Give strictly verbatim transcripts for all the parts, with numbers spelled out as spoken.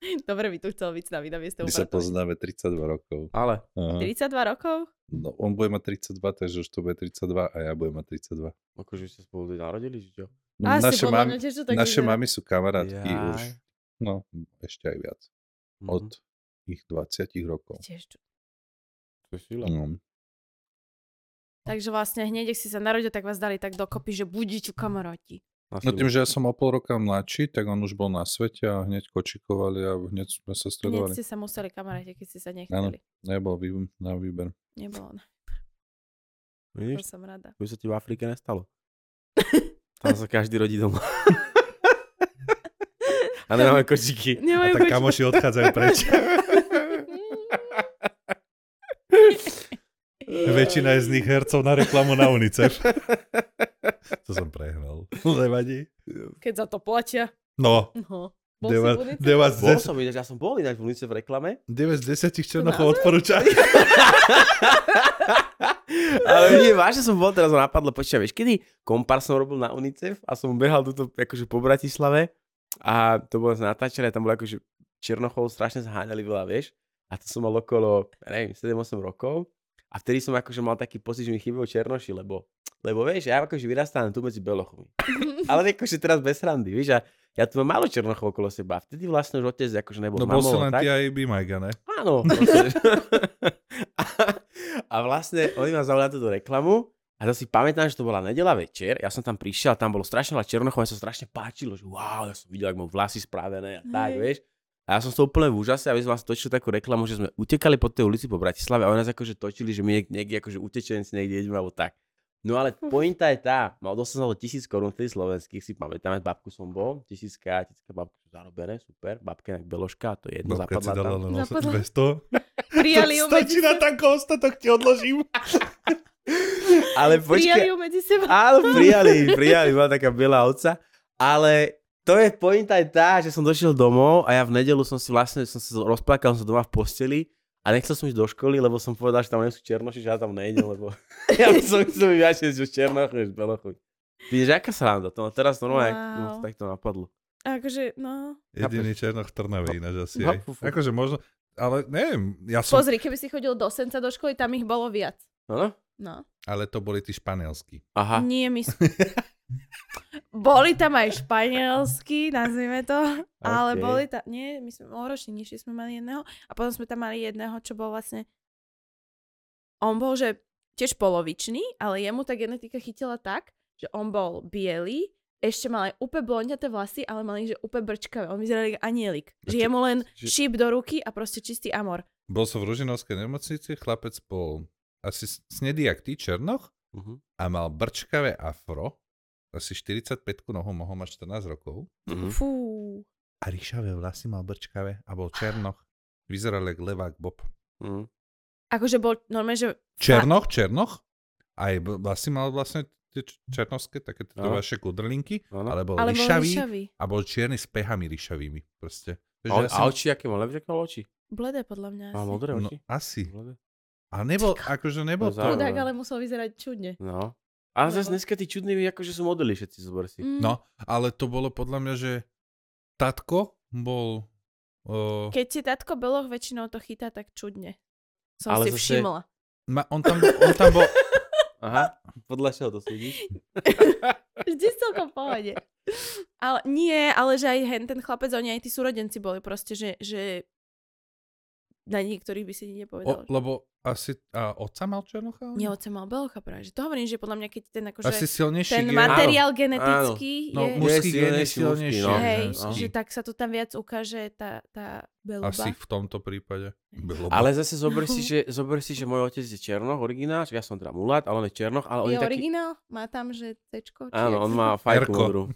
Dobre by tu chcel byť s nami na mieste My sa upratovača. poznáme tridsaťdva rokov. Ale. Aha. tridsaťdva rokov? No, on bude mať tridsaťdva, takže už to bude tridsaťdva a ja budem mať tridsaťdva. Akože ste spolu narodili, či čo? No, Asi naše podľa mami, mňa tiež to tak naše vyzerá. mami sú kamarátky Jaj. už, no ešte aj viac, Mhm. od ich dvadsiatich rokov. Tiež čo. To je sila. No. Takže vlastne hneď, ak si sa narodil, tak vás dali tak dokopy, že budíte kamaráti. Na No silu. tým, že ja som o pol roka mladší, tak on už bol na svete a hneď kočikovali a hneď sme sa Hneď stredovali. ste sa museli kamaráti, keď ste sa Áno, nechceli. nebol vý, na výber. Nebolo. To Vidíš, som rada. to sa ti v Afrike nestalo. Tam sa každý rodí doma. A nemáme kočiky. A Nemajú tak koči- kamoši odchádzajú preč. Väčšina je z nich hercov na reklamu na UNICEF. To som prehral. Nevadí. Keď za to platia. No, No. Bol deva- si v Unice? deva z Bol des- som ináč, ja som bol ináč v Unice v reklame. deväť z desiatich černochov odporúča. Ale nie, vážne som bol, teraz ma napadlo, počkaj, vieš, kedy kompár som robil na UNICEF a som behal tuto akože po Bratislave a to bolo z natáčané, tam bolo akože černochov strašne zháňali veľa, vieš, a to som mal okolo, ja neviem, sedem osem rokov a vtedy som akože mal taký pocit, že mi chýbajú černoši, lebo, lebo vieš, ja akože vyrastám tu medzi belochmi. Ale akože teraz bez srandy, vieš, a ja tu mám málo černochov okolo seba. Vtedy vlastne už otec akože nebol No s bol mamou si a len tak. ty aj Bimajga, ne? Áno. Vlastne. a, a vlastne oni ma zavolali na túto reklamu a to si pamätám, že to bola nedeľa večer. Ja som tam prišiel a tam bolo strašne veľa černochov a mne sa strašne páčilo, že wow, ja som videl, ako mám vlasy spravené a tak, Hej. vieš. A ja som to úplne v úžase a my sme vlastne točili takú reklamu, že sme utekali po tej ulici po Bratislave a oni nás akože točili, že my niekde akože utečenci niekde ideme alebo tak. No ale pointa je tá, mal dostal tisíc korún vtedy slovenských, si pamätám, babku som bol, tisícka, tisícka babku sú zarobené, super, babka jak beložka, to je jedno, Babka si zapadla dala tam. len Zapadla. dvesto. Prijali ju medzi Stačí na seba. tanko, ostatok ti odložím. Ale Prijali počkaj, ju medzi seba. áno, prijali, prijali, bola taká biela ovca, ale to je pointa je tá, že som došiel domov a ja v nedelu som si vlastne, som sa rozplakal, som doma v posteli a nechcel som ísť do školy, lebo som povedal, že tam nie sú černoši, že ja tam nejdem, lebo ja som chcel byť viac, že černochi, než belochuť. Vidíš, aká sranda, to ma teraz normálne, Wow. wow. tak to napadlo. A akože, no. Jediný černoch v Trnave ináč asi No, aj. fu, fu. Akože možno, ale neviem, ja som, Pozri, keby si chodil do Senca do školy, tam ich bolo viac. Áno? No. ale to boli tí španielskí. Aha. Nie, my... s- Boli tam aj španielsky, nazvime to, ale Ok. boli tam, nie, my sme o ročne nižšie sme mali jedného a potom sme tam mali jedného, čo bol vlastne, on bol, že tiež polovičný, ale jemu tá genetika chytila tak, že on bol biely, ešte mal aj úplne blondiaté vlasy, ale mal ich, že úplne brčkavé, on vyzeral ako anielik, A že čo- jemu len že- šíp do ruky a proste čistý amor. Bol som v Ružinovskej nemocnici, chlapec bol asi snedý jak ty, černoch, Uh-huh. a mal brčkavé afro, asi štyridsaťpäť nohou, mohol mať štrnásť rokov, Uh-huh. Fú. a ríšavé vlasy mal brčkavé a bol černoch. Vyzeral jak levák Bob. Uh-huh. Akože bol normálne, že... Černoch, černoch, aj b- vlasy mal vlastne tie č- černovské, také tie No. vaše kudrlinky, Áno. ale bol Ale bol ríšavý ríšavý. a bol čierny s pehami ríšavými. Proste. Takže A, on, ja a som- oči, aké mal? Nevieš, aké mal oči? Bledé podľa mňa Má asi. modré No, oči? asi. Bledé. A nebol, akože nebol No, to... zaujímavé. Chudák, ale musel vyzerať čudne. No. Ale zase Lebo- dneska tí čudní, akože sú modely všetci, zober si. Mm. No, ale to bolo podľa mňa, že tatko bol... O, Keď si tatko beloch väčšinou to chytá tak čudne. Som Ale si zase- všimla. ma, on, tam, on tam bol... Aha, podľa čoho to súdiš? Vždy celkom v pohode. Ale nie, ale že aj hen, ten chlapec, oni aj tí súrodenci boli proste, že, že na niektorých by si O, nepovedal. lebo asi... A otca mal černocha? Nie, oce mal belocha práve. Že to hovorím, že podľa mňa, keď ten akože... Asi silnejší ten gen. materiál Áno, genetický No, je... mužský Je gen je silnejší, silnejší. mužský, no. Hej, Áno. že tak sa to tam viac ukáže tá, tá beluba. Asi v tomto prípade. Beloba. Ale zase zober si, že, zober si, že môj otec je černoch, originál, ja som teda mulát, ale on je černoch, ale on Je je taký... originál? Má tam, že cečko? či Áno, jak on sa má to- fajku Erko. modrú.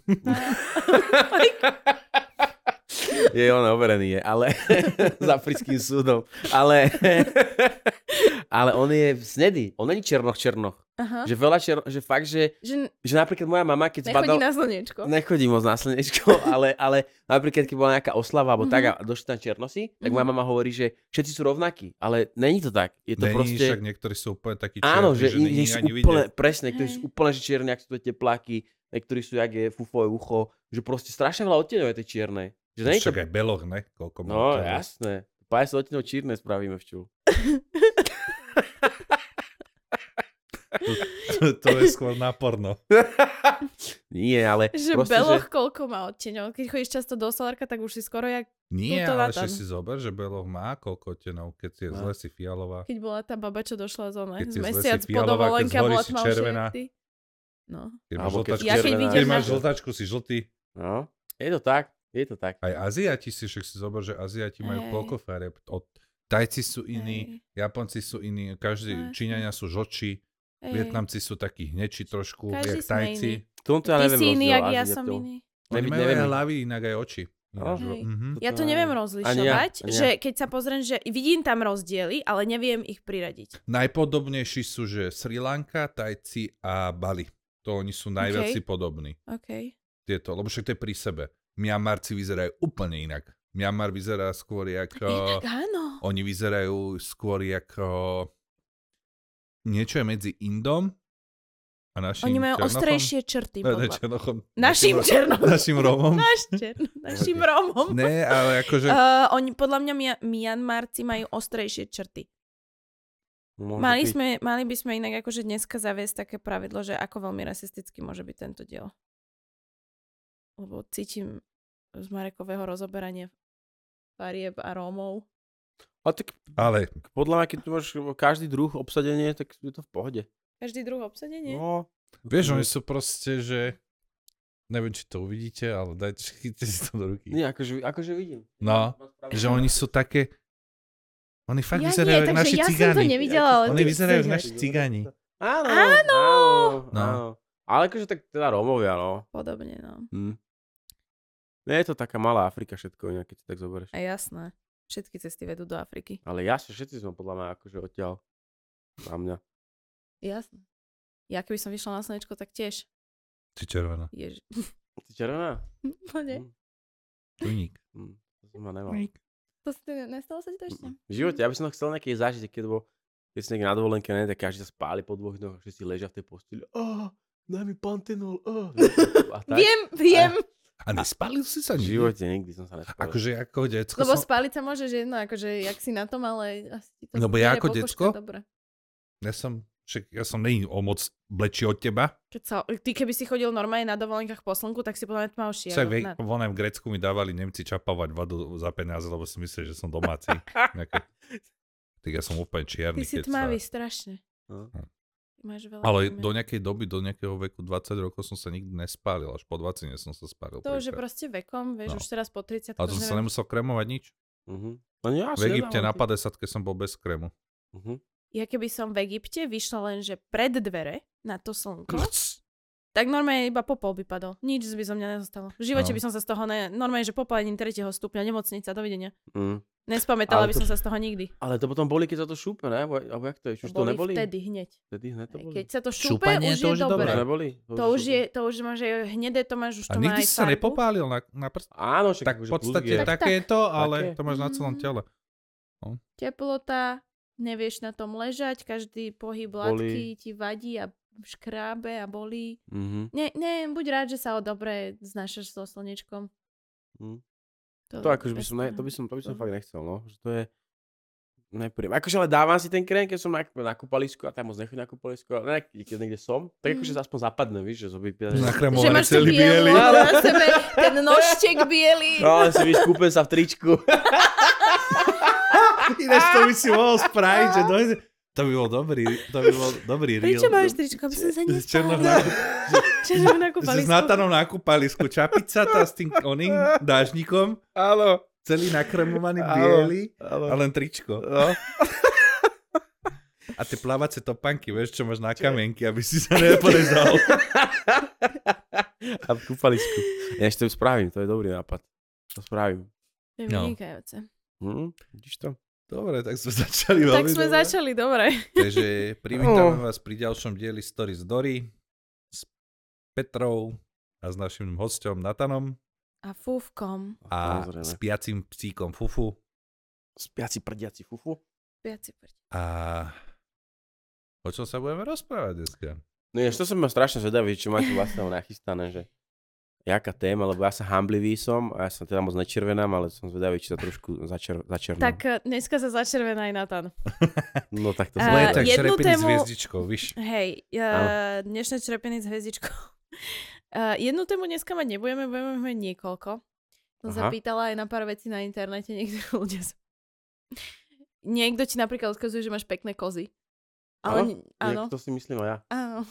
Je on overený, je, ale za africkým súdom. Ale, ale on je snedý. On není černoch, černoch. Aha. Že veľa černoch, že fakt, že, Že že napríklad moja mama, keď nechodí zbadal... na slniečko. Nechodí moc na slnečko, ale, ale napríklad, keď bola nejaká oslava alebo tak a došli tam černosy, tak moja Mhm. mama hovorí, že všetci sú rovnakí, ale není to tak. Je to Není, proste... však niektorí sú úplne takí černí, Áno, že že není iní sú ani úplne, vidieť. presne, niektorí Hej. sú úplne že čierni, ak sú to tepláky, niektorí sú, jak je fufové ucho, že proste strašne veľa odtieňov je tej čiernej. Že nie je to... Však aj beloch, ne? Koľko má No, kalorí. jasné. päťdesiat odtieňov čírne spravíme vču. to, to je skôr náporno. Nie, ale Že proste, beloch že... koľko má odtieňov? Keď chodíš často do solárka, tak už si skoro jak Nie, Tuto ale Natan. ešte si zober, že beloch má koľko odtenov, keď si je No. zle si fialová. keď bola tá baba, čo došla z one. Keď Z si zle si mesiac po fialová, keď dovolenke a zhorí bola si tmavšia červená. jak ty. No. Keď máš Alebo keď žltačku, Ja keď červená. vidím, keď že- máš žltačku, si žltý. No, je to tak, je to tak. Aj Aziati si, však si zober, že Aziati majú Hej. koľko farieb. Od Tajci sú iní, Hej. Japonci sú iní, každý, No, jasne. Číňania sú žlčí, Hej. Vietnamci sú takí hneči trošku, Každý jak sme Tajci. iní. Tomto ja Ty neviem si iný, rozdiel jak ja Aziatov. som iný. Oni Nevi- majú neviem aj ich. hlavy, inak aj oči. Ináč, Hej. mhm. Ja to neviem rozlišovať, Ani ja, ani ja. že keď sa pozriem, že vidím tam rozdiely, ale neviem ich priradiť. Najpodobnejší sú, že Sri Lanka, Tajci a Bali. To oni sú najviac si Okay. podobní. OK. Tieto, lebo však to je pri sebe. Mianmarci vyzerajú úplne inak. Mianmar vyzerá skôr jak... Inak áno. Oni vyzerajú skôr ako niečo je medzi Indom a našim Oni majú Černochom. ostrejšie črty. Ne, ne, podľa- Černochom. Našim Černochom. Našim Rómom. Naš černo, našim Rómom. Ne, ale akože... Uh, oni, podľa mňa Mia- Mianmarci majú ostrejšie črty. Môže Mali, byť. sme, mali by sme inak akože dneska zaviesť také pravidlo, že ako veľmi rasisticky môže byť tento diel. Lebo cítim z Marekového rozoberania farieb a Rómov. A tak Ale podľa mňa, keď tu máš každý druh obsadenie, tak je to v pohode. Každý druh obsadenie? No, vieš, oni sú proste, že... Neviem, či to uvidíte, ale dajte, chyťte si to do ruky. nie, akože, akože vidím. No, že oni sú také... Oni fakt Ja vyzerajú nie, ako takže naši ja som to cigáni. nevidela, ale Oni ty vyzerajú ako chceš. naši cigáni. Áno, Áno! áno, No. áno. Ale akože tak teda Rómovia, no. Podobne, no. Hm. Nie je to taká malá Afrika všetko, inak, keď si tak zoberieš. A jasné. Všetky cesty vedú do Afriky. Ale jasne, všetci sme podľa mňa akože odtiaľ. Na mňa. Jasné. Ja keby som vyšla na slnečko, tak tiež. Či červená. Ježi. Ty červená? Úplne. Hm. Tuník. Hm. To som ma nemal. To si, nestalo sa ti to ešte? V živote, ja by som to chcel nejaký zažiť, keď bol, keď si niekde na dovolenke, ne, tak každý sa spáli po dvoch dňoch, že si ležia v tej posteli. Oh, daj mi pantenol. Oh. A tak. Viem, viem. A nespálil si sa V nikdy? živote nikdy som sa nespálil. Akože ako decko Lebo som... spáliť sa môžeš jedno, akože jak si na tom, ale asi ti to Lebo ja nie je ako pokožka decko? dobré. Ja som... Však ja som není o moc blečí od teba. Keď sa, ty keby si chodil normálne na dovolenkách po slnku, tak si podľa mňa tmavší. Však ako ve, na- vonem v Grécku mi dávali Nemci čapovať vodu za peniaze, lebo si mysleli, že som domáci. Nejaké... Tak ja som úplne čierny. Ty si keď tmavý, sa... strašne. No. Ty máš veľa Ale tmy. do nejakej doby, do nejakého veku dvadsať rokov som sa nikdy nespálil. Až po dvadsať som sa spálil. To už je prvýkrát. proste vekom, No. vieš, už teraz po tridsať. Ale to som sa nemusel krémovať nič. Uh-huh. No nie, V asi Egypte na nedávam, ty. päťdesiatke som bol bez krému. Uh-huh. Ja keby som v Egypte vyšla len, že pred dvere na to slnko, tak normálne iba popol by padol. Nič by zo mňa nezostalo. V živote No. by som sa z toho, ne, normálne, že popálením tretieho stupňa, nemocnica, dovidenia. Mm. Nespamätala Ale by to- som sa z toho nikdy. Ale to potom boli, keď sa to šúpe, ne? Alebo- Alebo jak to je? Už to Boli neboli? vtedy hneď. Vtedy hneď to Aj boli. Keď sa to šúpe, Šúpanie, už to je už je To dobré. dobré. neboli? To už je, to už máš, že hnedé to máš, už A to má nikdy aj si sa farbu. nepopálil na, na prst. Áno, však Tak v akože podstate plus G. Tak, také je to, ale Také. to máš na celom Mm. tele. Teplota, nevieš na tom ležať, každý pohyb látky ti vadí a škrábe a bolí. Mhm. Ne, ne, buď rád, že sa o dobre znášaš so slnečkom. Mhm. To, To akože by som, ne, to by som, to by som To- fakt nechcel, no. Že to je nepríjemné. Akože ale dávam si ten krém, keď som na, na kúpalisku a tam moc nechodím na kúpalisku, ale ne, keď niekde som, tak akože sa aspoň zapadne, víš, že zoby... Na Že kremovaný máš to celý bielu biely. na sebe, ten nožtek biely. No, ale si víš, kúpem sa v tričku. Ináč to by si mohol spraviť, že dojde... To by bol dobrý, to by bol dobrý reel. Prečo máš tričko, aby som sa S černou nespala? nákup- Černou na že s kúpalisku. Natanom na kúpalisku, čapica tá s tým oným dážnikom, Áno. celý nakremovaný Áno. biely Áno. a len tričko. No. A tie plávacie topánky, vieš, čo máš na kamienky, aby si sa neporezal. A v kúpalisku. Ja ešte to spravím, to je dobrý nápad. To spravím. To je No. vynikajúce. Hm, vidíš to? Dobre, tak sme začali Tak veľmi sme dobre. začali, dobre. Takže privítame vás pri ďalšom dieli Story z Dory s Petrou a s našim hosťom Natanom A fúvkom. a Samozrejme. s piacím psíkom Fufu. Spiaci prdiaci fufu. Viaci prť. A o čom sa budeme rozprávať dneska? No ešte to som mal strašne zvedavý, čo máte vlastne nachystané, že jaká téma, lebo ja sa hamblivý som a ja sa teda moc nečervenám, ale som zvedavý, či sa trošku začer, začernám. Tak uh, dneska sa začervená aj Nathan. No tak to A som... Ale Uh, tak jednu črepiny s tému- hviezdičkou, víš. Hej, uh, dnešné črepiny s hviezdičkou. Uh, jednu tému dneska mať nebudeme, budeme mať niekoľko. Som sa Aha. pýtala aj na pár vecí na internete, niektorí ľudia sa... Niekto ti napríklad odkazuje, že máš pekné kozy. Ale Áno? ne- áno. To si myslím aj ja. Áno.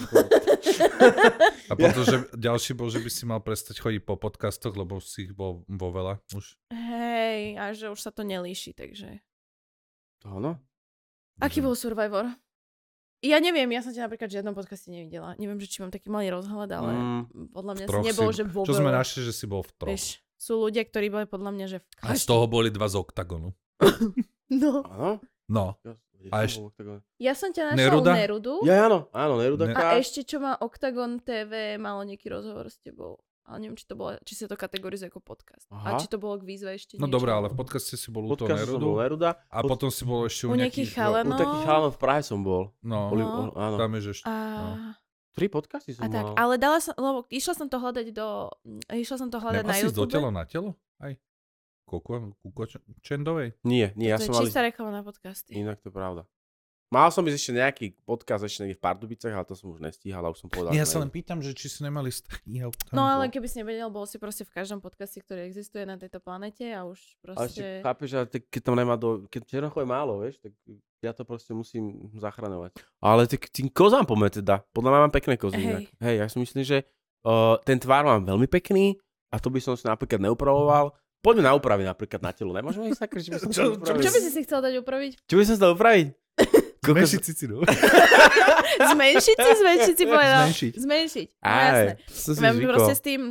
A potom, že ďalší bol, že by si mal prestať chodiť po podcastoch, lebo si ich bol vo veľa už. Hej, a že už sa to nelíši, takže... Áno? Aký bol Survivor? Ja neviem, ja som ťa napríklad v žiadnom podcaste nevidela. Neviem, že či mám taký malý rozhľad, ale Mm, podľa mňa si troch nebol, si- že vo Čo sme veľa. našli, že si bol v troch. Vieš, sú ľudia, ktorí boli podľa mňa, že v A z toho boli dva z Octagonu. No. Áno? No. Ja, kde A som eš- bol, tak- Ja som ťa našla Neruda? u Nerudu. Ja, áno, áno, Neruda. Ne- A ešte čo má Octagon té vé, malo nejaký rozhovor s tebou. Ale neviem, či to bolo, či sa to kategorizuje ako podcast. Aha. A či to bolo k výzve ešte No niečo. dobré, ale v podcaste si bol u toho Podcast som bol Nerudu. Neruda. A Pod- potom si bol ešte u, U nejakých nejakých... chalanov. U takých chalanov v Prahe som bol. No, Boli, No. o- áno. tam je, že ešte... A, No. Tri podcasty a som tak, mal. ale dala som, lebo išla som to hľadať do, išla som to hľadať Nemal na si ísť do YouTube. telo na telo? Aj. Kuko, kuko Čendovej? Nie, nie, ja To som je mal... čistá reklama na podcasty. Inak to je pravda. Mal som ísť ešte nejaký podcast ešte niekde v Pardubicách, ale to som už nestíhal a už som povedal. Ja že sa len nejde. pýtam, že či si nemali strý auta. No ale keby si nevedel, bol si proste v každom podcaste, ktorý existuje na tejto planete a už Ale ešte proste... chápeš, že te- keď tam nemá do... Keď Černochov je málo, vieš, tak ja to proste musím zachraňovať. Ale tak tým kozám poďme teda. Podľa mňa mám pekné kozy. Hej. Hej. Hej, ja si myslím, že uh, ten tvár mám veľmi pekný a to by som si napríklad neupravoval. Poďme na úpravy napríklad na telo. Nemôžeme ísť taký, že by som Čo- chcel čo upraviť. Čo by si si chcel dať upraviť? Čo by som chcel upraviť? Zmenšiť cicinu. Zmenšiť si, zmenšiť si povedal. Zmenšiť. Zmenšiť. No Aj, jasné. som si Mám zvykol. proste s tým,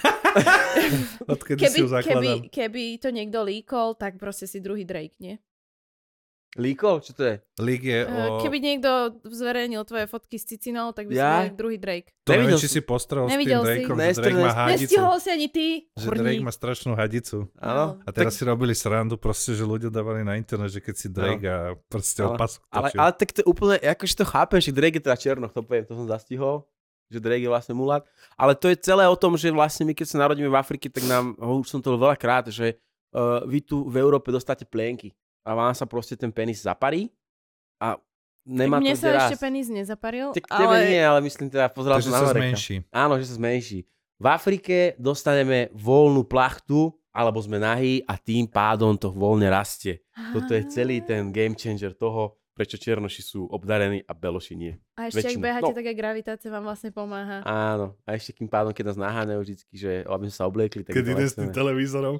Odkedy keby, si ju keby, zakladám. keby to niekto líkol, tak proste si druhý Drake, nie? Líkol? Čo to je? Lík je Uh, o... Keby niekto zverejnil tvoje fotky s cicinou, tak by Ja? si bol druhý Drake. To neviem, Nevidel či som. si postrel s tým Nevidel si. Drakeom, že Nestr- Drake má nest- hadicu. Nestihol si ani ty, Že Drake chorník. má strašnú hadicu. Áno. A teraz si robili srandu proste, že ľudia dávali na internet, že keď si Drake a proste Ale- opasok Ale, točil. ale tak to je úplne, akože to chápem, že Drake je teda černoch, to poviem, to som zastihol, že Drake je vlastne mulat. Ale to je celé o tom, že vlastne my keď sa narodíme v Afrike, tak nám, ho už som to veľakrát, že uh, vy tu v Európe dostáte plienky a vám sa proste ten penis zaparí a nemá Mne to sa kde ešte rásť. penis nezaparil, Tak tebe ale... nie, ale myslím teda, pozeral Takže som na sa Mareka. zmenší. Áno, že sa zmenší. V Afrike dostaneme voľnú plachtu, alebo sme nahý a tým pádom to voľne rastie. Toto je celý ten game changer toho, prečo černoši sú obdarení a beloši nie. A ešte, ak väčšina. beháte, No. tak aj gravitácia vám vlastne pomáha. Áno. A ešte kým pádom, keď nás naháňajú vždycky, že aby sme sa obliekli, tak Keď to ide s tým lesneme. televízorom.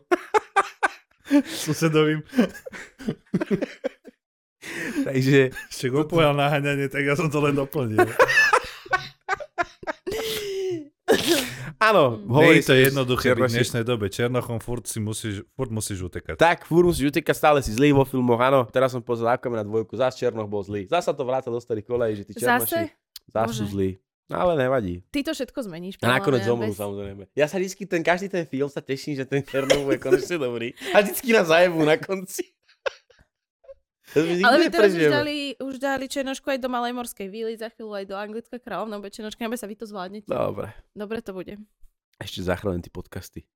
Susedovým. Takže Ešte go povedal naháňanie, tak ja som to len doplnil. áno, Nie hovorí je to sa, že jednoduché byť v černoši- dnešnej dobe. Černochom furt, si musíš, furt musíš utekať. Tak, furt musíš utekať, stále si zlý vo filmoch, áno. Teraz som pozeral Aquaman na dvojku, zás Černoch bol zlý. Zasa to vráca do starých kolejí, že tí černoši Zase? zás sú Bože. zlí. No, ale nevadí. Ty to všetko zmeníš. A nakoniec podľa mňa, zomrú, bez- samozrejme. Ja sa vždycky, ten, každý ten film sa teším, že ten Černoch bude konečne dobrý. A vždycky nás zajebú na konci. To my nikdy Ale vy teraz už neprežijeme. dali, už dali Černošku aj do Malej morskej víly, za chvíľu aj do Anglická kráľovna, bude Černoška, nebe sa vy to zvládnete. Dobre. Dobre to bude. Ešte zachránim tí podcasty.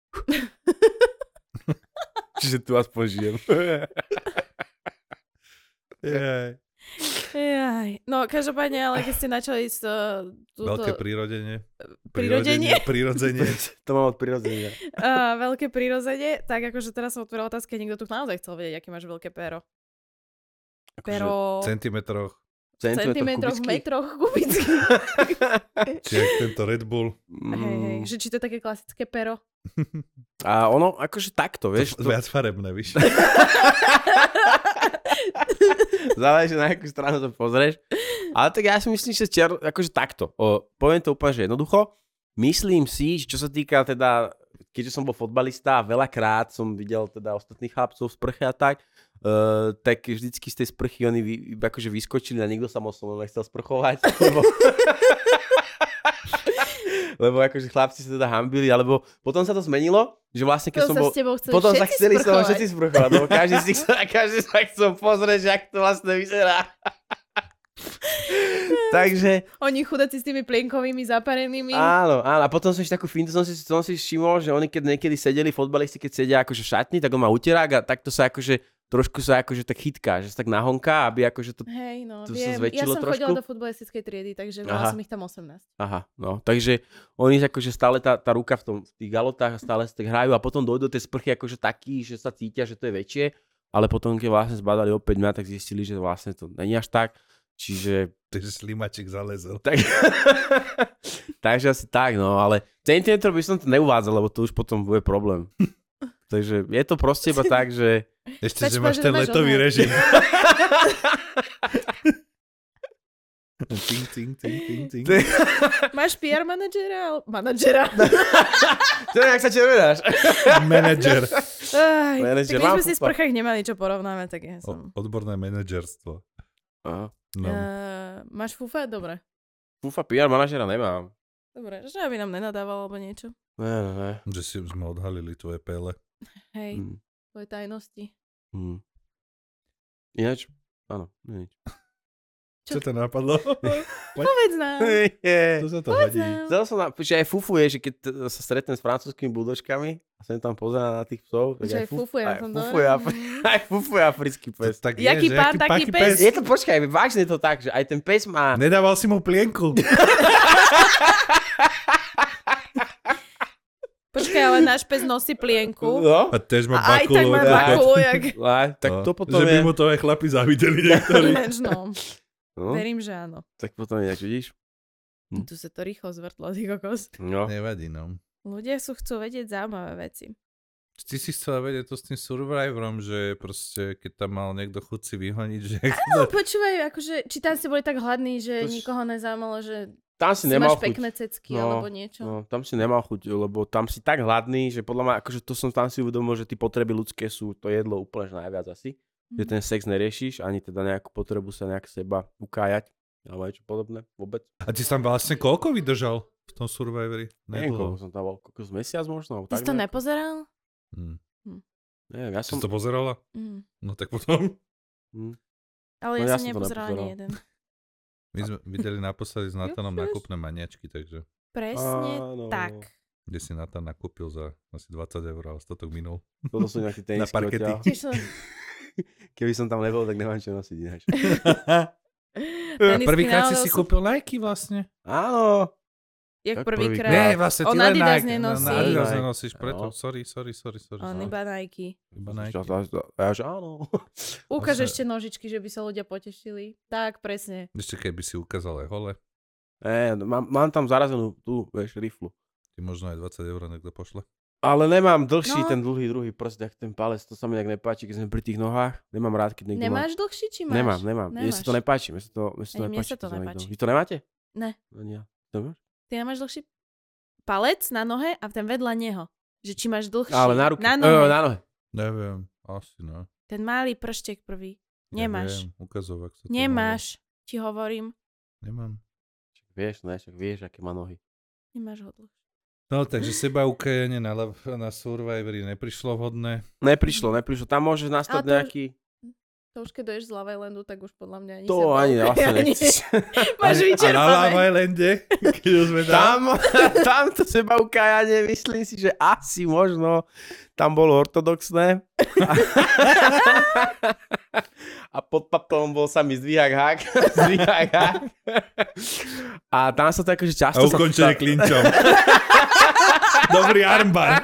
Čiže tu aspoň žijem. Jej. Jaj. No každopádne, ale keď ste načali s uh, túto... Veľké prírodenie. Prirodenie? Prírodenie. To mám od prirodzenia. Uh, veľké prírodenie, tak akože teraz som otvorila otázky a niekto tu naozaj chcel vedieť, aké máš veľké pero. Pero... V centimetroch. centimetroch, v metroch kubických. Či jak tento Red Bull. Hej, hej, že či to je také klasické pero. A ono, akože takto, vieš. To, viac farebné, víš. Záleží, na akú stranu to pozrieš. Ale tak ja si myslím, že čiar, akože takto. O, poviem to úplne, že jednoducho. Myslím si, že čo sa týka teda, keďže som bol fotbalista a veľakrát som videl teda ostatných chlapcov v sprche a tak, uh, tak vždycky z tej sprchy oni vy, akože vyskočili a nikto sa moc so mnou nechcel sprchovať. Lebo... lebo akože chlapci sa teda hambili, alebo potom sa to zmenilo, že vlastne keď To som sa bol... s tebou chceli Potom sa všetci chceli z toho sprchovať. všetci sprchovať, lebo každý si, každý sa chcel pozrieť, že ak to vlastne vyzerá. Takže... Oni chudáci s tými plienkovými zaparenými. Áno, áno. A potom som si takú fintu, som si, som si všimol, že oni keď niekedy sedeli, fotbalisti, keď sedia akože v šatni, tak on má uterák a takto sa akože, trošku sa akože tak chytká, že sa tak nahonká, aby akože to... Hej, no, to viem. sa zväčšilo Ja som trošku. chodila do futbalistickej triedy, takže mala Aha. som ich tam osemnásť. Aha, no, takže oni akože stále tá, tá ruka v, tom, v tých galotách a stále sa tak hrajú a potom dojdú do tej sprchy akože taký, že sa cítia, že to je väčšie, ale potom keď vlastne zbadali opäť mňa, tak zistili, že vlastne to není až tak, čiže... Takže slimaček zalezol. Tak... takže asi tak, no, ale centimetr by som to neuvádzal, lebo to už potom bude problém. Takže je to proste iba tak, že... Ešte, Stačí že povedať, máš že ten máš letový odhad. režim. Ting, ting, ting, ting, ting. Máš pé er manažera? Manažera. To je, jak sa červenáš. Manager. Aj, Manažer, tak my mám sme si v fufa. sprchách nemali čo porovnávať, tak ja O, som... odborné manažerstvo. Aha. No. Uh, máš fúfa? Dobre. Fúfa, pé er manažera nemám. Dobre, že aby nám nenadával alebo niečo. Ne, ne, ne. Že si sme odhalili tvoje pele. Hej, Hm. tvoje tajnosti. Hm. Ináč, áno, nič. Čo to napadlo? Povedz nám. To sa to Povedz hodí. nám. Chcel som, na, že aj Fufu je, že keď t- sa stretnem s francúzskými buldočkami a som tam pozerá na tých psov, tak Že aj Fufu je na aj tom Fufu dole. je, Afri- aj Fufu je africký To pes. tak Jaký je, že pán, aký taký paký pes. Je to, počkaj, vážne je to tak, že aj ten pes má... Nedával si mu plienku. Počkaj, ale náš pes nosí plienku. No, A tež má A aj tak bakulu. má tak. bakulu, jak... a, tak No, to potom že by je... mu to aj chlapi závideli niektorí. Ináč, no. No, Verím, že áno. tak potom ináč, vidíš? Hm. Tu sa to rýchlo zvrtlo, ty kokos. No. Nevadí, no. Ľudia sú chcú vedieť zaujímavé veci. Ty si chcela vedieť to s tým Survivorom, že proste keď tam mal niekto chuť si vyhoniť, že... No počúvaj, akože, či tam si boli tak hladní, že To si- nikoho nezaujímalo, že Tam si si nemal máš chuť. pekné cecky No, alebo niečo. No, tam si nemal chuť, lebo tam si tak hladný, že podľa mňa, akože to som tam si uvedomil, že tie potreby ľudské sú to jedlo úplne že najviac asi. Že Mhm. ten sex neriešiš, ani teda nejakú potrebu sa nejak seba ukájať, alebo niečo podobné, vôbec. A ty si tam vlastne koľko vydržal v tom Survivori? Neviem, koľko Nedlho. som tam bol, koľko z mesiac možno? Ty si to nepozeral? Hm. Neviem, ja Si som... to pozerala? Mm. No tak potom. Hm. Ale No, ja, ja som som to nepozerala ani nepozeral. jeden. My sme videli naposledy s Natanom Ježiš. nákupné maniačky, takže Presne Áno. tak. kde si Natan nakúpil za asi dvadsať eur a ostatok minul. Toto sú nejaké tenisky parkety. odtiaľ. Tiež som... Keby som tam nebol, tak nemám čo nosiť ináč. Tenisky Prvýkrát si naozaj si sú- kúpil Nike vlastne. Áno. Jak Tak prvýkrát. Nie, vlastne On ty len Adidas Nike. nenosí. Na, na Adidas Nike. nenosíš, preto. No. Sorry, sorry, sorry, sorry. On sorry. iba Nike. Iba Nike. Ja, ja, že áno. Ukáž Vlastne- ešte nožičky, že by sa ľudia potešili. Tak, presne. Ešte keby si ukázal aj hole, É, mám, mám tam zarazenú tú, vieš, riflu. ty možno aj dvadsať eur niekto pošle. Ale nemám dlhší, No. ten dlhý druhý prst, jak ten palec, to sa mi nejak nepáči, keď sme pri tých nohách. Nemám rád, keď niekto Nemáš dlhší, či má... máš? Nemám, nemám. Mne sa to Nemáš. nepáči, mne sa to, mne sa to Ani mne nepáči. sa to keď niekto- nepáči. Vy to nemáte? Ne. Ani ja. To máš? Ty nemáš dlhší palec na nohe a ten vedľa neho. Že či máš dlhší. Ale na ruke. Na E, nohe. na nohe. Neviem, asi no. Ten malý prštek prvý. Nemáš. Neviem, ukazovak sa to Nemáš. Ti hovorím. volá. Nemám. Však vieš, ne, však vieš, aké má nohy. Nemáš ho dlhší. No, takže seba ukajenie na, lev- na Survivori neprišlo vhodné. Neprišlo, neprišlo. Tam môže nastať Ale to- nejaký... To už keď doješ z Love Islandu, tak už podľa mňa ani To seba ani vlastne ukajanie. nechceš. Máš A na vyčerpané. Love Islande, keď už sme tam. Tam, tam to seba ukájanie, myslím si, že asi možno tam bolo ortodoxné. A pod papelom bol sa mi zdvíhak hák. Zdvíhak hák. A tam sa to akože A často... ukončenie sa... klinčom. Dobrý armbar.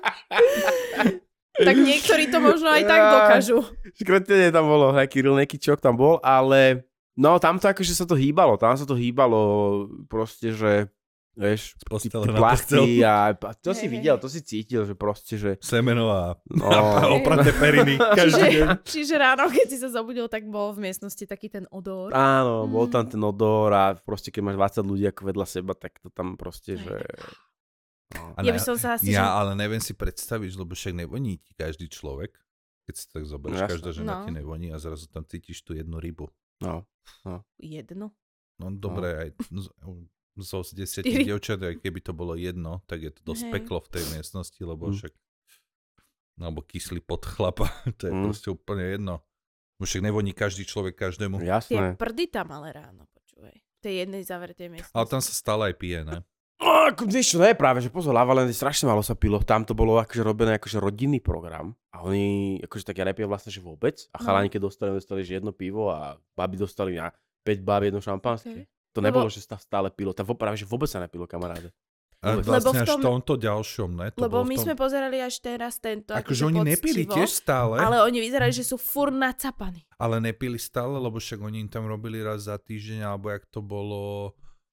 Tak niektorí to možno aj tak Ja. dokážu. Škrtenie tam bolo, nejaký real nejaký čok tam bol, ale... No, tam to akože sa to hýbalo, tam sa to hýbalo proste, že vieš, Z tí, postele tí na plachty postel. a, a to si Hej, videl, hej. to si cítil, že proste, že... Semeno a, No, a opraté periny. Každý deň. Čiže, čiže ráno, keď si sa zobudil, tak bol v miestnosti taký ten odor. áno, bol Mm. tam ten odor a proste keď máš dvadsať ľudí ako vedľa seba, tak to tam proste, že... No. A Ja ne- by som sa asi... Ja že... ale neviem si predstaviť, lebo však nevoní ti každý človek. Keď si tak zoberieš, No jasné. každá žena No. ti nevoní a zrazu tam cítiš tú jednu rybu. No. Jedno. No dobre, aj z- zo desiatich Štyri. dievčat, aj keby to bolo jedno, tak je to dosť Hej. peklo v tej miestnosti, lebo Mm. však alebo kyslý pod chlapa, to je Mm. proste úplne jedno. Však nevoní každý človek každému. Tie Jasné. prdy tam ale ráno, počúvaj. V tej jednej zavretej miestnosti. Ale tam sa stále aj pije, ne? No, ako, vieš čo, ne, práve, že pozor, Lavaland strašne málo sa pilo. Tam to bolo akože robené akože rodinný program. A oni akože tak ja nepia vlastne, že vôbec. A chalani, keď dostali, dostali že jedno pivo a baby dostali na päť báb jedno šampanské. Okay. To nebolo, že sa stále pilo. Tam práve, že vôbec sa nepilo, kamaráde. Ale Vôbec. vlastne Lebo v až tom- v tomto ďalšom, ne? To Lebo bolo v my tom... sme pozerali až teraz tento. Akože oni nepili poctivo, tiež stále, ale... Ale oni vyzerali, že sú furt nacapaní. ale nepili stále, lebo však oni im tam robili raz za týždeň, alebo jak to bolo...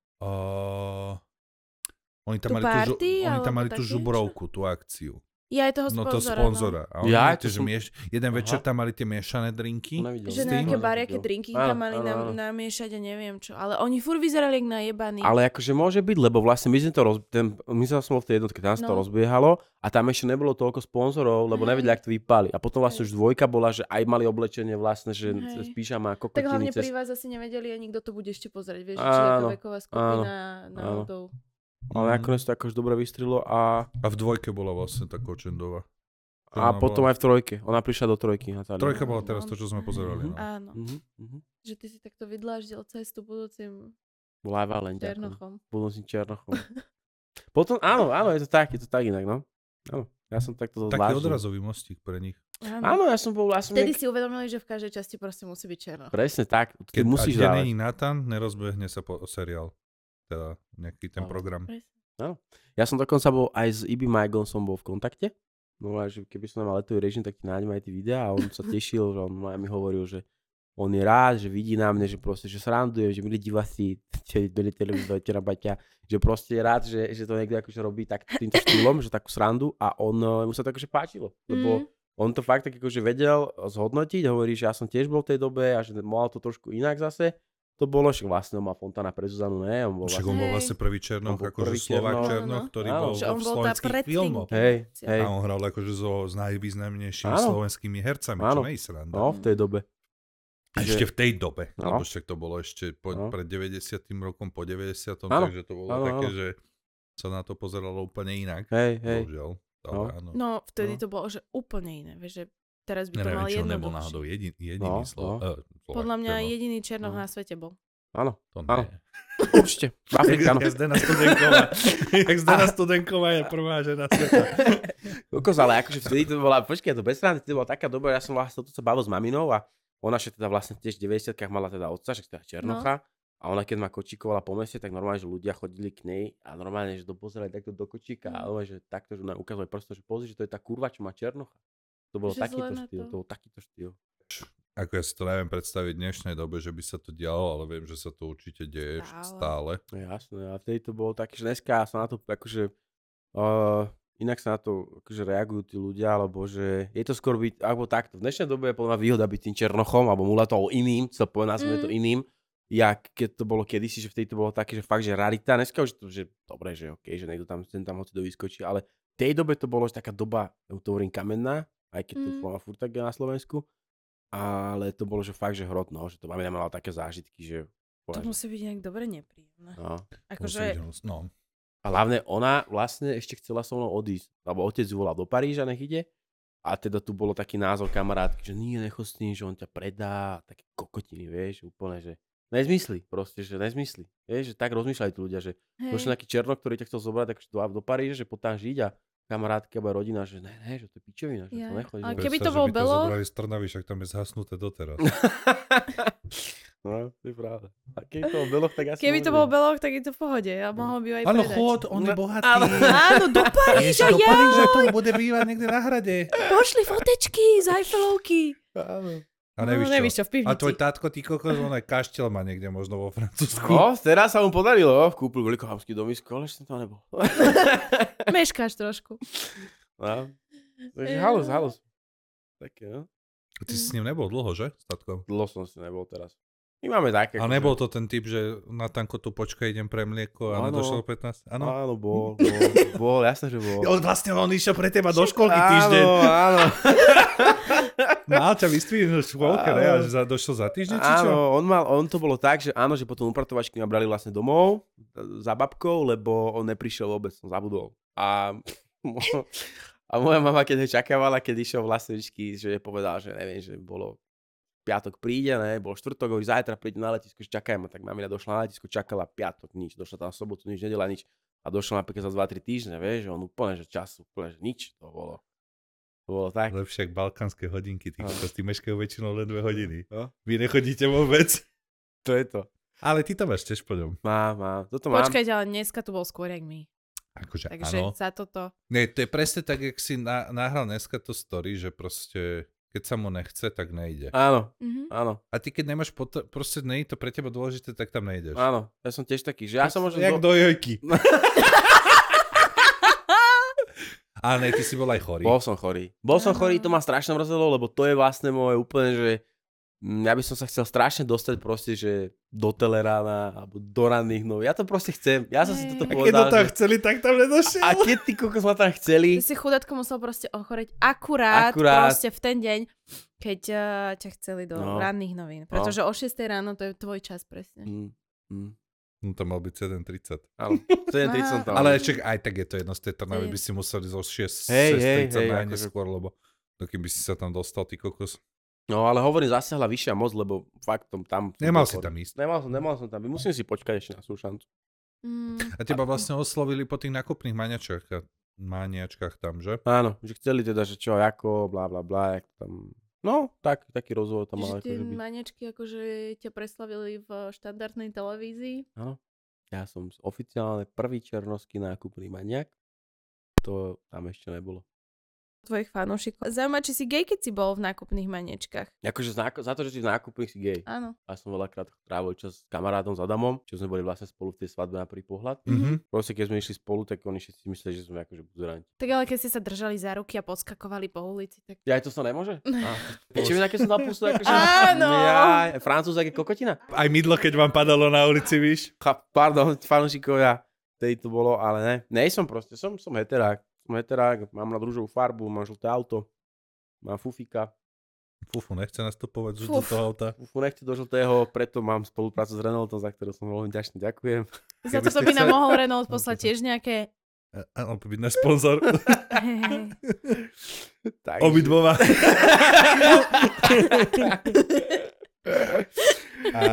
Uh... Oni tam Tú mali, tú, žu... party, oni tam alebo mali tú také žubrovku, tú akciu. Ja aj toho No sponzora. to sponzora. A oni Ja, mali to tiež som- mieš... Jeden Aha. večer tam mali tie miešané drinky. To nevidel. Že S tým? nejaké Nevidel. bariaké drinky Áno, tam mali áno, nam, áno. namiešať a neviem čo. Ale oni furt vyzerali jak najebaní. Ale akože môže byť, lebo vlastne my sme to roz... ten... my sa som bol v tej jednotke, tam sa to No. rozbiehalo a tam ešte nebolo toľko sponzorov, lebo Hej. nevedeli, ak to vypáli. A potom vlastne Hej. už dvojka bola, že aj mali oblečenie vlastne, že Hej. z pížama a Tak hlavne kokotiny. pri vás asi nevedeli ani kto to bude ešte pozrieť. Vieš, či Áno, aká veková skupina náhodou. Ale Mhm. nakoniec to akože dobre vystrilo a, A v dvojke bola vlastne tá Kočendová. a Ona potom bola... aj v trojke. Ona prišla do trojky. Natália. Trojka bola No, teraz to, čo sme pozerali. No. Áno. Mhm, mhm. Že ty si takto vydláždil cestu budúcim Bola aj Valen, ďakujem. Černochom. Budúcim Černochom. Potom, áno, áno, je to tak, je to tak inak, no. Áno, ja som takto Taký zvláštny. odrazový mostík pre nich. Áno. Áno, ja som bol, ja som Vtedy nejak... si uvedomili, že v každej časti proste musí byť černo. Presne tak, Keď keď musíš a kde dávať. není Nathan, nerozbehne sa po seriál. Teda nejaký ten Áno. program. Ja som dokonca bol aj s Ibi Michaelom som bol v kontakte. No a že keby som mal letový režim, tak ti nájdem aj tie videá a on sa tešil, že on mi hovoril, že on je rád, že vidí na mne, že proste, že sranduje, že milí diváci, že milí televízor, večera Baťa, že proste je rád, že, že to niekto akože robí tak týmto štýlom, že takú srandu a on, eh, mu sa to akože páčilo, lebo Mm. on to fakt tak akože vedel zhodnotiť, hovorí, že ja som tiež bol v tej dobe a že mal to trošku inak zase. To bolo, však vlastne on má Fontana pre Zuzanu, ne? On bol Však vlastne... on bol Hej. vlastne prvý Černoch, On bol akože prvý Slovák Černoch. Černoch, Áno, ktorý áno. bol Že vo on bol tá slovenských predtým filmoch. Hej, generácia. hej. A on hral akože so, s najvýznamnejšími Áno. slovenskými hercami, Áno. čo nie je sranda. No, v tej dobe. A ešte v tej dobe, No. lebo však to bolo ešte po, No. pred deväťdesiatym rokom, po deväťdesiatom, Áno. takže to bolo Áno, také, áno. že sa na to pozeralo úplne inak. Hej, hej. Bohužiaľ. No. Ale áno. No, vtedy No. to bolo, že úplne iné. Vieš, že teraz by to Neviem, mal či on nebol jednoduchšie. náhodou jedin, jediný No, Slo- no. eh, Slovák Podľa mňa Černoch. jediný černoch No. na svete bol. Áno, To áno. nie. určite. V Afrike, áno. Jak Zdena Studenková. Jak Zdena Studenková je prvá žena sveta. Kokos, ale akože vtedy to bola, počkaj, to bez srandy, to bola taká doba, ja som vlastne toto sa bavil s maminou a ona však teda vlastne tiež v deväťdesiatkach mala teda otca, však teda Černocha. A ona keď ma kočíkovala po meste, tak normálne, že ľudia chodili k nej a normálne, že dopozerali takto do kočíka a ona, že takto, že nám ukazovali prosto, že pozri, že to je tá kurva, čo má Černocha. To bol Že takýto zle na štýl, to. to bol takýto štýl. Ako ja si to neviem predstaviť v dnešnej dobe, že by sa to dialo, ale viem, že sa to určite deje Stále. stále. No jasné, a vtedy to bolo také, že dneska sa na to akože, uh, inak sa na to akože reagujú tí ľudia, alebo že je to skôr byť, alebo takto. V dnešnej dobe je podľa mňa výhoda byť tým Černochom, alebo mulatou iným, co povedať, nazvime to Mm. iným, jak keď to bolo kedysi, že vtedy to bolo také, že fakt, že rarita. Dneska už to, že dobre, že okej, že niekto tam, ten tam hoci do vyskočí, ale v tej dobe to bolo že taká doba, ja to hovorím kamenná, aj keď to Mm. bola furt tak na Slovensku, ale to bolo, že fakt, že hrot, no, že to mamina mala také zážitky, že... To že- musí byť nejak dobre nepríjemné. no. Akože, No. A hlavne ona vlastne ešte chcela so mnou odísť, lebo otec ju volal do Paríža, nech ide. A teda tu bolo taký názor kamarátky, že nie, nechod s tým, že on ťa predá, také kokotiny, vieš, úplne, že nezmysly, proste, že nezmysly. Vieš, že tak rozmýšľajú tí ľudia, že hej, došiel nejaký Černok, ktorý ťa chcel zobrať tak do, do Paríža, že poď tam žiť a kamarátky alebo aj rodina, že ne, ne, že to je pičovina, že Ja. to nechodí. A že- keby Predstav, to bol že by Belo- to zobrali z Trnavy, však tam je zhasnuté doteraz. No, to je pravda. A keby to bol Beloch, tak asi keby to môže. bol Beloch, tak je to v pohode. A mohol by ju aj Áno, predať. chod, on je No, bohatý. áno. Áno, do Paríža, do ja! Paríža to bude bývať niekde na hrade. Pošli fotečky z Eiffelovky. Áno. A nevíš no, nevíš čo? čo, v pivnici. A tvoj tátko, ty kokos, on aj kaštiel má niekde možno vo Francúzsku. No, teraz sa mu podarilo, kúpil veľkohamský domisko, ale ešte som tam nebol. Meškáš trošku. No. Takže halus, halus. Také, no. Ty si s ním nebol dlho, že? S tátkom. Dlho som si nebol teraz. My máme také. A nebol to ten typ, že na tanko tu počkaj, idem pre mlieko a Áno. nedošlo pätnásť? Áno. Áno, bol, bol, bol, jasne, že bol. On vlastne on išiel pre teba do školky týždeň. Áno, áno. Mal ťa vystvínuť v škôlke, ne? A že za, došiel za týždeň, či čo? Áno, on, mal, on to bolo tak, že áno, že potom upratovačky ma brali vlastne domov za babkou, lebo on neprišiel vôbec, som zabudol. A, a moja mama, keď ho čakávala, keď išiel vlastne vždy, že je povedala, že neviem, že bolo piatok príde, ne, bol štvrtok, hovorí, zajtra príde na letisko, že čakajem, tak mamina došla na letisko, čakala piatok, nič, došla tam v sobotu, nič, nedela, nič. A došla napríklad za dva tri týždne, vieš, že on úplne, že času, úplne, že nič, to bolo. To bolo tak. Lepšie ako balkánske hodinky, ty No. kokos, ty meškajú väčšinou len dve hodiny. No. Vy nechodíte vôbec. To je to. Ale ty to máš tiež po ňom. Mám, mám, toto mám. Počkajte, ale dneska tu bol skôr jak my. Akože Takže áno. za toto... Nie, to je presne tak, jak si na, nahral dneska to story, že proste, keď sa mu nechce, tak nejde. Áno, Mhm. áno, A ty keď nemáš, pot- proste nie je to pre teba dôležité, tak tam nejdeš. áno. Ja som tiež taký, že ja som možno... Jak do... do jojky. A ne, ty si bol aj chorý. Bol som chorý. Bol som Áno. chorý, to ma strašne mrzelo, lebo to je vlastne moje úplne, že mm, ja by som sa chcel strašne dostať proste, že do Telerána alebo do ranných nov. Ja to proste chcem. Ja som si Hej. toto A keď povedal. do toho že... chceli, tak tam nedošiel. A keď ty kokos ma tam chceli, Ty si chudátko musel proste ochoreť akurát, Akurát. proste v ten deň, keď uh, ťa chceli do No. ranných novín. Pretože o šiestej ráno to je tvoj čas presne. mm, mm, No to mal byť sedem tridsať. áno, sedem tridsať tam. Ale čak, aj tak je to jedno z tej Trnavy, Hej. by si museli zo šesť Hej, hej, tridsať hej, najneskôr, lebo dokým by si sa tam dostal, ty kokos. No ale hovorím, zasiahla vyššia moc, lebo fakt tom, tam... som Nemal bol si chorý. tam ísť. Nemal som, nemal som tam. Musím si počkať ešte na svoju šancu. Mm. A teba vlastne oslovili po tých nákupných maniačkách, maniačkách tam, že? Áno, že chceli teda, že čo, ako, blá, blá, blá, jak tam... No, tak, taký rozhovor tam Čiže mal. tie Akože byť. maniačky akože ťa preslavili v štandardnej televízii. Áno. Ja som oficiálne prvý černovský nákupný maniak. To tam ešte nebolo. Tvojich fanúšikov. Zaujímavé, či si gay, keď si bol v nákupných maniečkách. Akože za, za to, že si v nákupných si gay. Áno. A som veľakrát trávil čas s kamarátom s Adamom, čo sme boli vlastne spolu v tej svadbe na prvý pohľad. Mhm. Proste keď sme išli spolu, tak oni všetci mysleli, že sme akože buzeranti. Tak ale keď ste sa držali za ruky a podskakovali po ulici, tak... Ja aj to sa nemôže? Ešte mi také som napustil, akože... Áno. Ja, Francúz, aké kokotina. Aj mydlo, keď vám padalo na ulici, víš? Cha, pardon, fanúšikovia, tej to bolo, ale ne. Nej som proste, som, som heterák. Som heterák, mám na rúžovú farbu, mám žlté auto, mám fufika. Fufu, nechce nastupovať už do Fuf. toho auta. Fufu nechce do žltého, preto mám spoluprácu s Renaultom, za ktorú som veľmi ďačný, ďakujem. Za Keby to ste by nám chceli- mohol Renault poslať tiež nejaké... A- Áno, byť náš sponzor. Hej, hej. Takže- Obidvoma. A,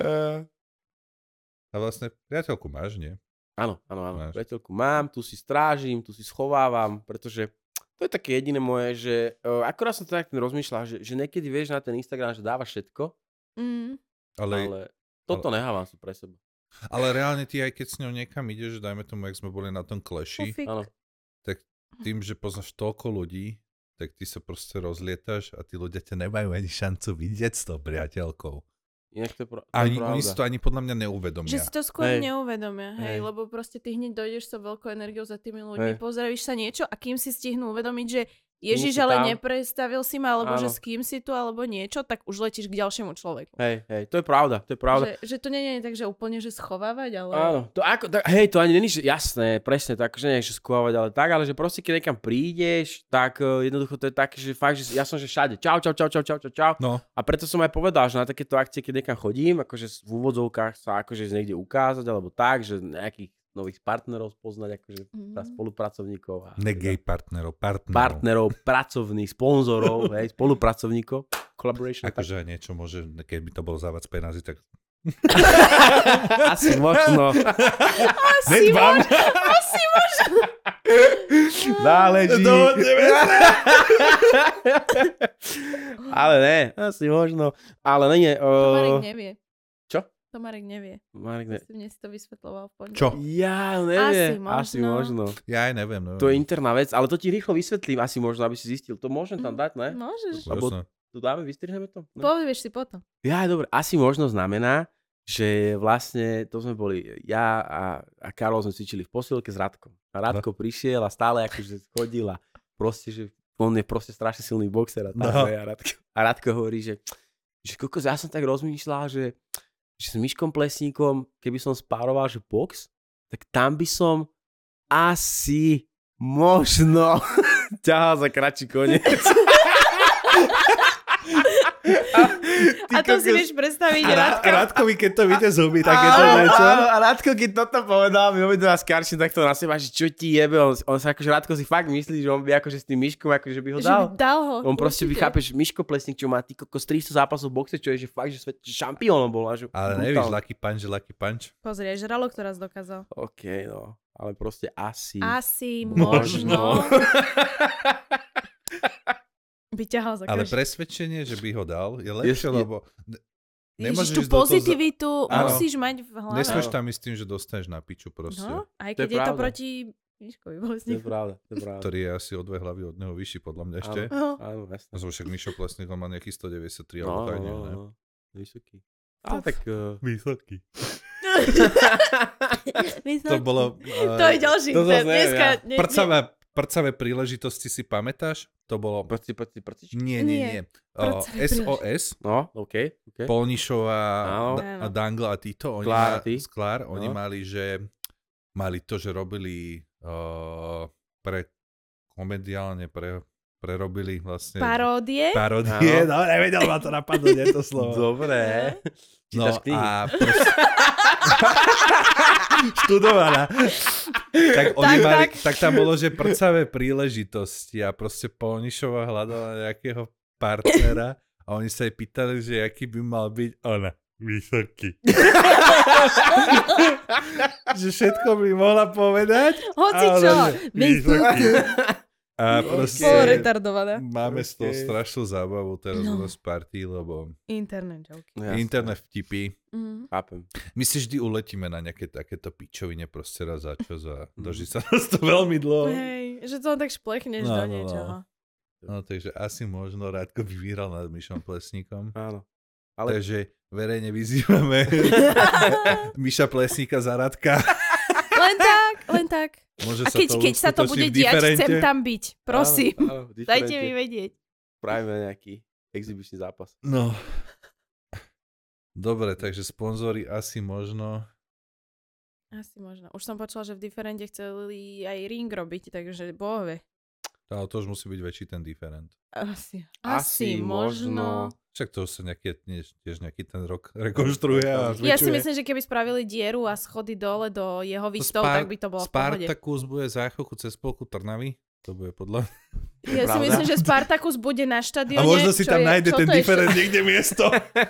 a vlastne priateľku máš, nie? Áno, áno, áno. Máš. Priateľku mám, tu si strážim, tu si schovávam, pretože to je také jediné moje, že uh, akorát som to tak rozmýšľal, že, že niekedy vieš na ten Instagram, že dávaš všetko, Mm. Ale, ale toto nehávam si pre seba. ale reálne ty aj keď s ňou niekam ideš, dajme tomu, jak sme boli na tom kleši, Pufik. Áno. tak tým, že poznáš toľko ľudí, tak ty sa proste rozlietaš a tí ľudia ťa nemajú ani šancu vidieť s tou priateľkou. Inak to je, pro, to je Ani, pravda. oni si to ani podľa mňa neuvedomia. Že si to skôr Hej. neuvedomia, hej, Hej. lebo proste ty hneď dojdeš sa veľkou energiou za tými ľuďmi, Hej. pozdravíš sa niečo a kým si stihnú uvedomiť, že Nie Ježiš, si ale tam. neprestavil si ma, alebo Áno. že s kým si tu, alebo niečo, tak už letíš k ďalšiemu človeku. Hej, hej, to je pravda, to je pravda. Že, že to nie je tak, že úplne, že schovávať, ale... Áno, to ako, tak, hej, to ani není, že jasné, presne tak, že nie je, že skúvať, ale tak, ale že proste keď niekam prídeš, tak uh, jednoducho to je také, že fakt, že ja som, že všade, čau, čau, čau, čau, čau, čau, čau. No, A preto som aj povedal, že na takéto akcie, keď niekam chodím, akože v úvodzovkách sa akože niekde ukázať, alebo tak, že nejakých nových partnerov spoznať, akože Mhm. mm. spolupracovníkov. A ne gay partnerov, partnerov. partnerov, pracovných, sponzorov, hej, spolupracovníkov, collaboration. Akože niečo môže, keby to bolo závať z peňazí, tak... Asi možno. Asi Nedbám. možno, asi možno. Záleží. Dohodneme sa. Ale ne, asi možno. Ale nie. To Marek Uh... nevie. Čo? To Marek nevie. Marek ne... Si mne si to vysvetloval v pondelok. Čo? Ja nevie. Asi Asi možno. možno. Ja aj neviem. No. To je interná vec, ale to ti rýchlo vysvetlím, asi možno, aby si zistil. To môžem tam Mm. dať, ne? Môžeš. Lebo- Jasné. To dáme, vystrihneme to? No. Povieš si potom. Ja, dobre. Asi možno znamená, že vlastne to sme boli, ja a, a Karol sme cvičili v posilke s Radkom. A Radko no. prišiel a stále akože chodil a proste, že on je proste strašne silný boxer a, tak, No. a, Radko, a Radko hovorí, že, že kokos, ja som tak rozmýšľal, že, že s Miškom Plesníkom, keby som spároval, že box, tak tam by som asi možno ťahal za kratší koniec. A ty A A to si vieš predstaviť, A Rad- Radka. Radkovi, keď to vyjde z huby, tak je to Áno, niečo. áno, a Radko, keď toto povedal, my obidva s Karčím takto na seba, že čo ti jebe, on, on sa akože Radko si fakt myslí, že on by akože s tým Myškom, akože by ho Že dal. by dal ho. On proste by, určite. chápeš, Myško Plesník, čo má ty kokos tristo zápasov v boxe, čo je že fakt, že svet šampiónom bol. A že Ale brutálne. nevíš, Lucky Punch, že Lucky Punch. Pozri, aj Žralok to raz dokázal. OK, no, ale proste asi. Asi, Možno. možno. By ťahal za Ale každý. presvedčenie, že by ho dal, je lepšie, Je- lebo ne- Ježiš, nemôžeš tú ísť do toho za- pozitivitu Áno. musíš mať v hlave. Nesmieš tam ísť s tým, že dostaneš na piču proste. No, aj To je keď je, to pravda. proti Miškovi To je Bolesníku. pravda, to je pravda. Ktorý je asi o dve hlavy od neho vyšší, podľa mňa ešte. No. Áno, jasné. A zo však Mišo Plesník, on má nejaký stodeväťdesiattri No, alebo tak, no, neviem, ne? no, vysoký. Ale tak... Uh... Vysoký. Vysoký. To bolo... To je ďalší. To To zase neviem, dneska, ja. ne, ne, Prcavé, prcavé príležitosti si pamätáš? To bolo... Prci, prci, prcičky. Nie, nie, Nie. nie. O, Prcavé es o es, No, OK, OK. Polnišová Áno. a Dangla a títo, oni Klár, ma- ty. Sklár, oni No. mali, že mali to, že robili uh, pre komediálne, pre, prerobili vlastne paródie. parodie, Áno. no nevedel ma to napadnúť, nie to slovo. Dobre. No Čítaš knihy? a proste... študovaná. Tak, oni Tak, mali, tak. tak tam bolo, že prcavé príležitosti a proste Polnišová hľadala nejakého partnera a oni sa jej pýtali, že aký by mal byť ona. Vysoký. Že všetko by mohla povedať. Hoci ale čo. že vysoký. A Bolo proste retardované. máme z toho Okay. strašnú zábavu teraz No. no. z party, lebo Internet joke. Jasné. internet vtipy. Mhm. Chápem. My si vždy uletíme na nejaké takéto pičovine proste raz za čas a Mhm. doží sa nás to veľmi dlho. Hej, že to len tak šplechneš No, do no, no. niečoho. No takže asi možno Rádko by vyhral nad Mišom Plesníkom. Áno. Ale Takže verejne vyzývame Miša Plesníka za Radka. Len tak, len tak. Môže A keď, keď sa to uskutočniť bude v diať, diferente. chcem tam byť. Prosím. Áno, áno, Dajte diferente. mi vedieť. Spravíme nejaký exibičný zápas. No. Dobre, takže sponzory asi možno. Asi možno. Už som počula, že v diferente chceli aj ring robiť, takže bohve. Ale to už musí byť väčší ten diferent. Asi. Asi Asi možno. Však to už sa nejaký, tiež nejaký ten rok rekonštruuje a Ja si zväčšuje. myslím, že keby spravili dieru a schody dole do jeho výstov, Spar- tak by to bolo v pohode. Spartakus bude za chvíľku cez polku Trnavy. To bude podľa... Ja si Pravda? myslím, že Spartakus bude na štadióne. A možno si čo tam je- nájde čo ten to je diferent niekde miesto.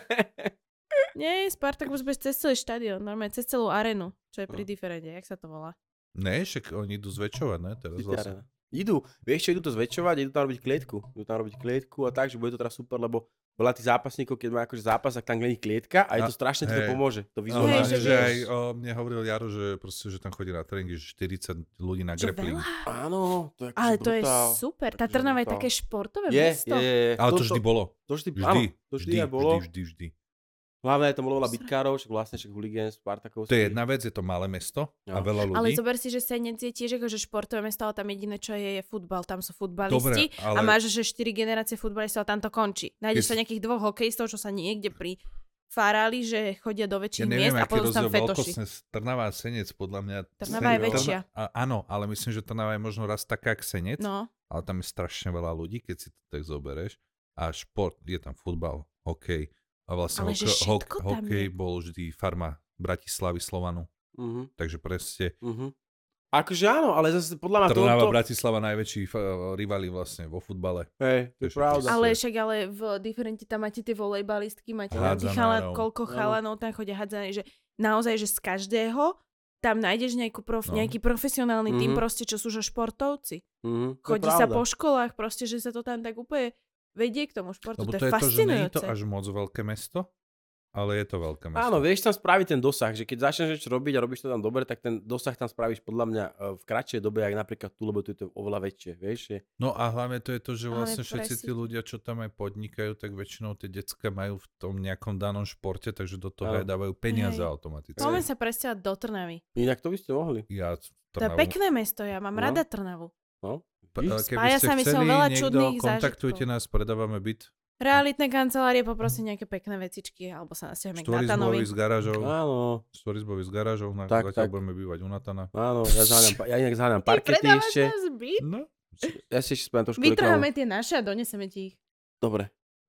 Nie, Spartakus bude cez celý štadión, normálne cez celú arenu, čo je pri No. diferente, jak sa to volá. Ne, však oni idú zväčšovať, ne? Teraz vlastne. Idú, vieš čo, idú to zväčšovať, idú tam robiť klietku. Idú tam robiť klietku a tak, že bude to teraz super, lebo veľa tých zápasníkov, keď má akože zápas, tak tam není klietka a je to A- strašne ti to hej. pomôže. To No, vizuálne. Hej, hlavne, že že vieš. aj o, mne hovoril Jaro, že proste, že tam chodí na tréningy, že štyridsať ľudí na Čo grappling. veľa? Áno, to je Ale akože to je brutál. super. Tá Akože Trnava je brutál. také športové Je, mesto. je, je. Ale to vždy bolo. To vždy, Vždy. áno, to vždy, Vždy, aj bolo. vždy, vždy, vždy. Hlavne je tam bolo veľa bitkárov, však vlastne však Huligán, Spartakovský. To je jedna vec, je to malé mesto a No. veľa ľudí. Ale zober si, že Senec je tiež akože športové mesto, ale tam jediné, čo je, je futbal. Tam sú Dobre, futbalisti ale a máš, že štyri generácie futbalistov a tam to končí. Nájdeš Keď- sa nejakých dvoch hokejistov, čo sa niekde pri faráli, že chodia do ja väčších neviem, miest a aký potom sú tam rozdiel fetoši. veľkostne Trnava a Senec, podľa mňa. Trnava je Trna- väčšia. A, áno, ale myslím, že Trnava je možno raz taká, jak Senec, No, ale tam je strašne veľa ľudí, keď si to tak zobereš. A šport, je tam futbal, hokej. A vlastne Ale že hoko- hok- všetko tam hokej je. bol vždy farma Bratislavy Slovanu. Mhm, Takže presne mhm. Akože áno, ale zase podľa mňa Trnava, toto... Bratislava najväčší f- rivali vlastne vo futbale. Hej, to je To je pravda. všetko. ale však ale v diferente tam máte tie volejbalistky, máte Hádzanárov. nejaký chalan, koľko No. chalanov tam chodia hádzaní, že naozaj, že z každého tam nájdeš nejakú prof, No. nejaký profesionálny tým Mhm. proste, čo sú že športovci. Mhm, to je Chodí sa pravda. po školách, proste, že sa to tam tak úplne vedie k tomu športu. Lebo to to je je to, že nie je fascinujúce. to až moc veľké mesto, ale je to veľké mesto. Áno, vieš tam spraviť ten dosah, že keď začneš niečo robiť a robíš to tam dobre, tak ten dosah tam spravíš podľa mňa e, v kratšej dobe, jak napríklad tu, lebo tu je to oveľa väčšie, vieš. Je... No a hlavne to je to, že Ale vlastne všetci tí presne. ľudia, čo tam aj podnikajú, tak väčšinou tie decka majú v tom nejakom danom športe, takže do toho Áno. aj dávajú peniaze Hej. automaticky. Poďme sa presťahovať do Trnavy. Inak to by ste mohli. Ja To je pekné mesto, ja mám No. rada Trnavu. No. P- Víš, Keby spája ste sa mi s ňou chceli veľa niekto, čudných kontaktujte zážitkov. nás, predávame byt. Realitné kancelárie, poprosím nejaké pekné vecičky, alebo sa nasťahujeme k Natanovi. Štvorizbový s garážou. Áno, Štvorizbový s garážou, na Tak, zatiaľ tak. budeme bývať u Natana. áno, ja, zháňam, pa- ja inak zháňam Ty parkety predávaš ešte. nás byt? No, Ja si ešte spomínam trošku reklamu. Vytrháme tie naše a doneseme ti ich. Dobre, dobre.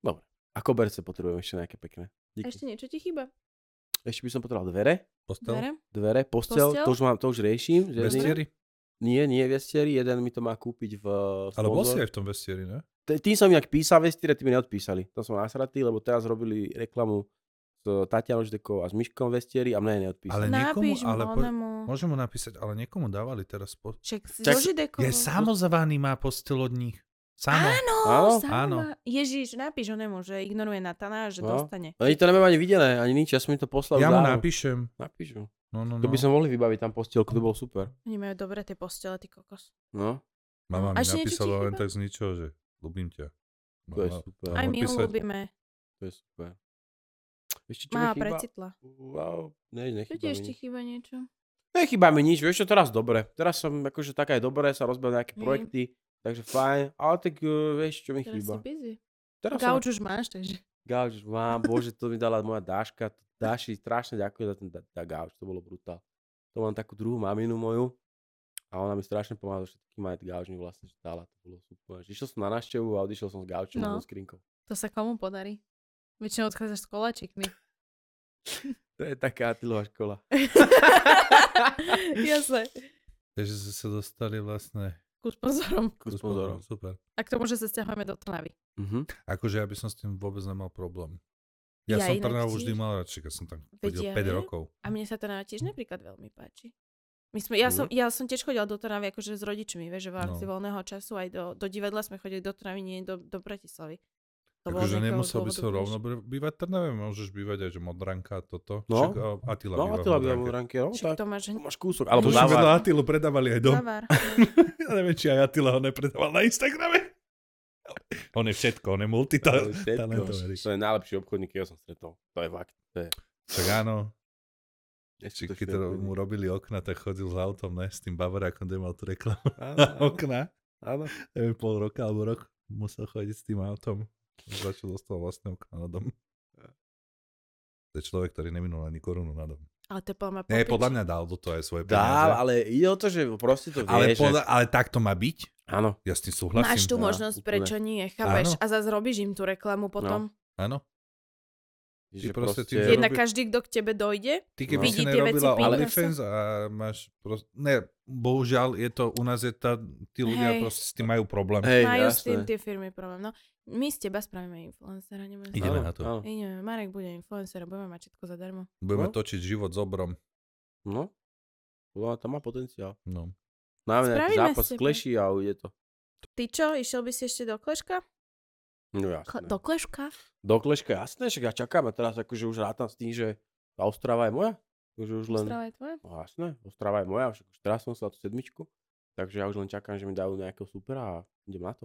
A koberce potrebujem ešte nejaké pekné. Díky. Ešte niečo ti chýba? Ešte by som potreboval dvere. Postel? Dvere? Dvere, postel, Postel? to už, mám, to už riešim. Že Vestieri? Nie, nie vestieri, jeden mi to má kúpiť v... Ale bol si sponsor. aj v tom vestieri, ne? T- Tým som inak písal vestieri, tí mi neodpísali. To som nasratý, lebo teraz robili reklamu s Tatianou Ždekou a s Myškom vestieri a mne neodpísali. Ale niekomu, Napíš ale mu, po, onemu. môžem mu napísať, ale niekomu dávali teraz po... Však Čak- so Židekou. Je samozvaný má postel od nich. Samo. Áno, Áno? sama. Áno. Ježiš, napíš onemu, že ignoruje Natana a že No. dostane. Oni to nemajú ani videné, ani nič, ja som im to poslal. Ja mu dávno. napíšem. Napíšu. No, no, no. To by sme mohli vybaviť tam postielku, to bolo super. Oni majú dobré tie postele, ty kokos. No, Mama A mi ešte niečo ti napísala len chýba? tak z ničoho, že ľúbim ťa. to je Mala- super. Aj my ju napísať- ľúbime. To je super. Ešte čo Má mi chýba? precitla. Wow, ne, Čo nechýba ti mi ešte nič. chýba niečo? Nechýba mi nič, vieš čo, teraz dobre. Teraz som akože taká aj dobré, sa rozbehol nejaké Hej. projekty, takže fajn. Ale tak uh, vieš, čo mi Teraz si chýba. busy. Teraz som... Gauč už máš, takže... Gauč mám, bože, to mi dala moja Dáška. Dáši, strašne ďakujem za ten da- da gauč, to bolo brutál. To mám takú druhú maminu moju a ona mi strašne pomáha so všetkým, aj gauč mi vlastne dala, to bolo super. Išiel som na návštevu a odišiel som s gaučom No. a so skrinkou. To sa komu podarí? Väčšinou odchádzaš s koláčikmi. To je taká Attilová škola. Jasné. Takže sme sa dostali vlastne... Ku sponzorom. Ku sponzorom. Super. A k tomu, že sa stiahujeme do Trnavy. Mhm. Akože ja by som s tým vôbec nemal problém. Ja, Ja som inak Trnavu tiež. vždy mal rád, však ja som tam Veď chodil ja päť viem. rokov. A mne sa Trnava tiež napríklad veľmi páči. My sme, ja, som, ja som tiež chodila do Trnavy akože s rodičmi, vieš, že v rámci No. voľného času aj do, do divadla sme chodili do Trnavy, nie do, do Bratislavy. To bolo z Takže nejakého nemusel by dôvodu, som vieš. rovno br- bývať v Trnave, môžeš bývať aj, že Modranka a toto. No. Však, a Attila No, býva v Attila býva v Modranke. Modranke, no Však tak. to máš, To máš kúsok, Ale alebo tuším, vedľa Zavár. Attilu predávali aj dom. Zavár. Ja neviem, či aj Attila ho nepredával na Instagrame. On je všetko, on je To je multitalentový. To je najlepší obchodník, ktorého som stretol. To je fakt. To je... Však áno, či neskutočný keď obchodník. mu robili okna, tak chodil s autom, ne? S tým Bavarákom, kde mal tú reklamu Áno, na áno, okna. áno. Neviem, pol roka alebo rok musel chodiť s tým autom. Začal dostal vlastné okna na dom. To je človek, ktorý neminul ani korunu na dom. Ale to je podľa mňa Nie, popič. podľa mňa dal do toho aj svoje Dá, peniaze. ale ide o to, že proste to vie, Ale, že... podľa, ale tak to má byť? Áno. Ja s tým súhlasím. Máš tú Á, možnosť, úplne. prečo nie, chápeš? Áno. A zase robíš im tú reklamu potom. Áno. Že proste tým, že proste... Jedna robí- každý, kto k tebe dojde, Ty keby No. si Vidí tie veci, nerobila pýta OnlyFans a máš proste... Ne, bohužiaľ je to, u nás je tá, tí ľudia Hej. proste s tým majú problém. Hej, majú s tým jasné. tie firmy problém. No, my z teba spravíme influencera, nebudeme Ideme Áno, na to. áno. Ideme, Marek bude influencer a budeme mať všetko zadarmo. Budeme No. točiť život s obrom. No. Podľa mňa tam má potenciál. No. Máme nejaký Spravíme zápas s tebou. kleší a ujde to. Ty čo, išiel by si ešte do Kleška? No Kle- jasné. do Kleška? Do kleška, jasné, však ja čakám a teraz akože už rátam s tým, že tá Ostrava je moja. Takže už len... Ostrava je tvoja? No jasné, Ostrava je moja, však už teraz som sa tú sedmičku. Takže ja už len čakám, že mi dajú nejakého supera a idem na to.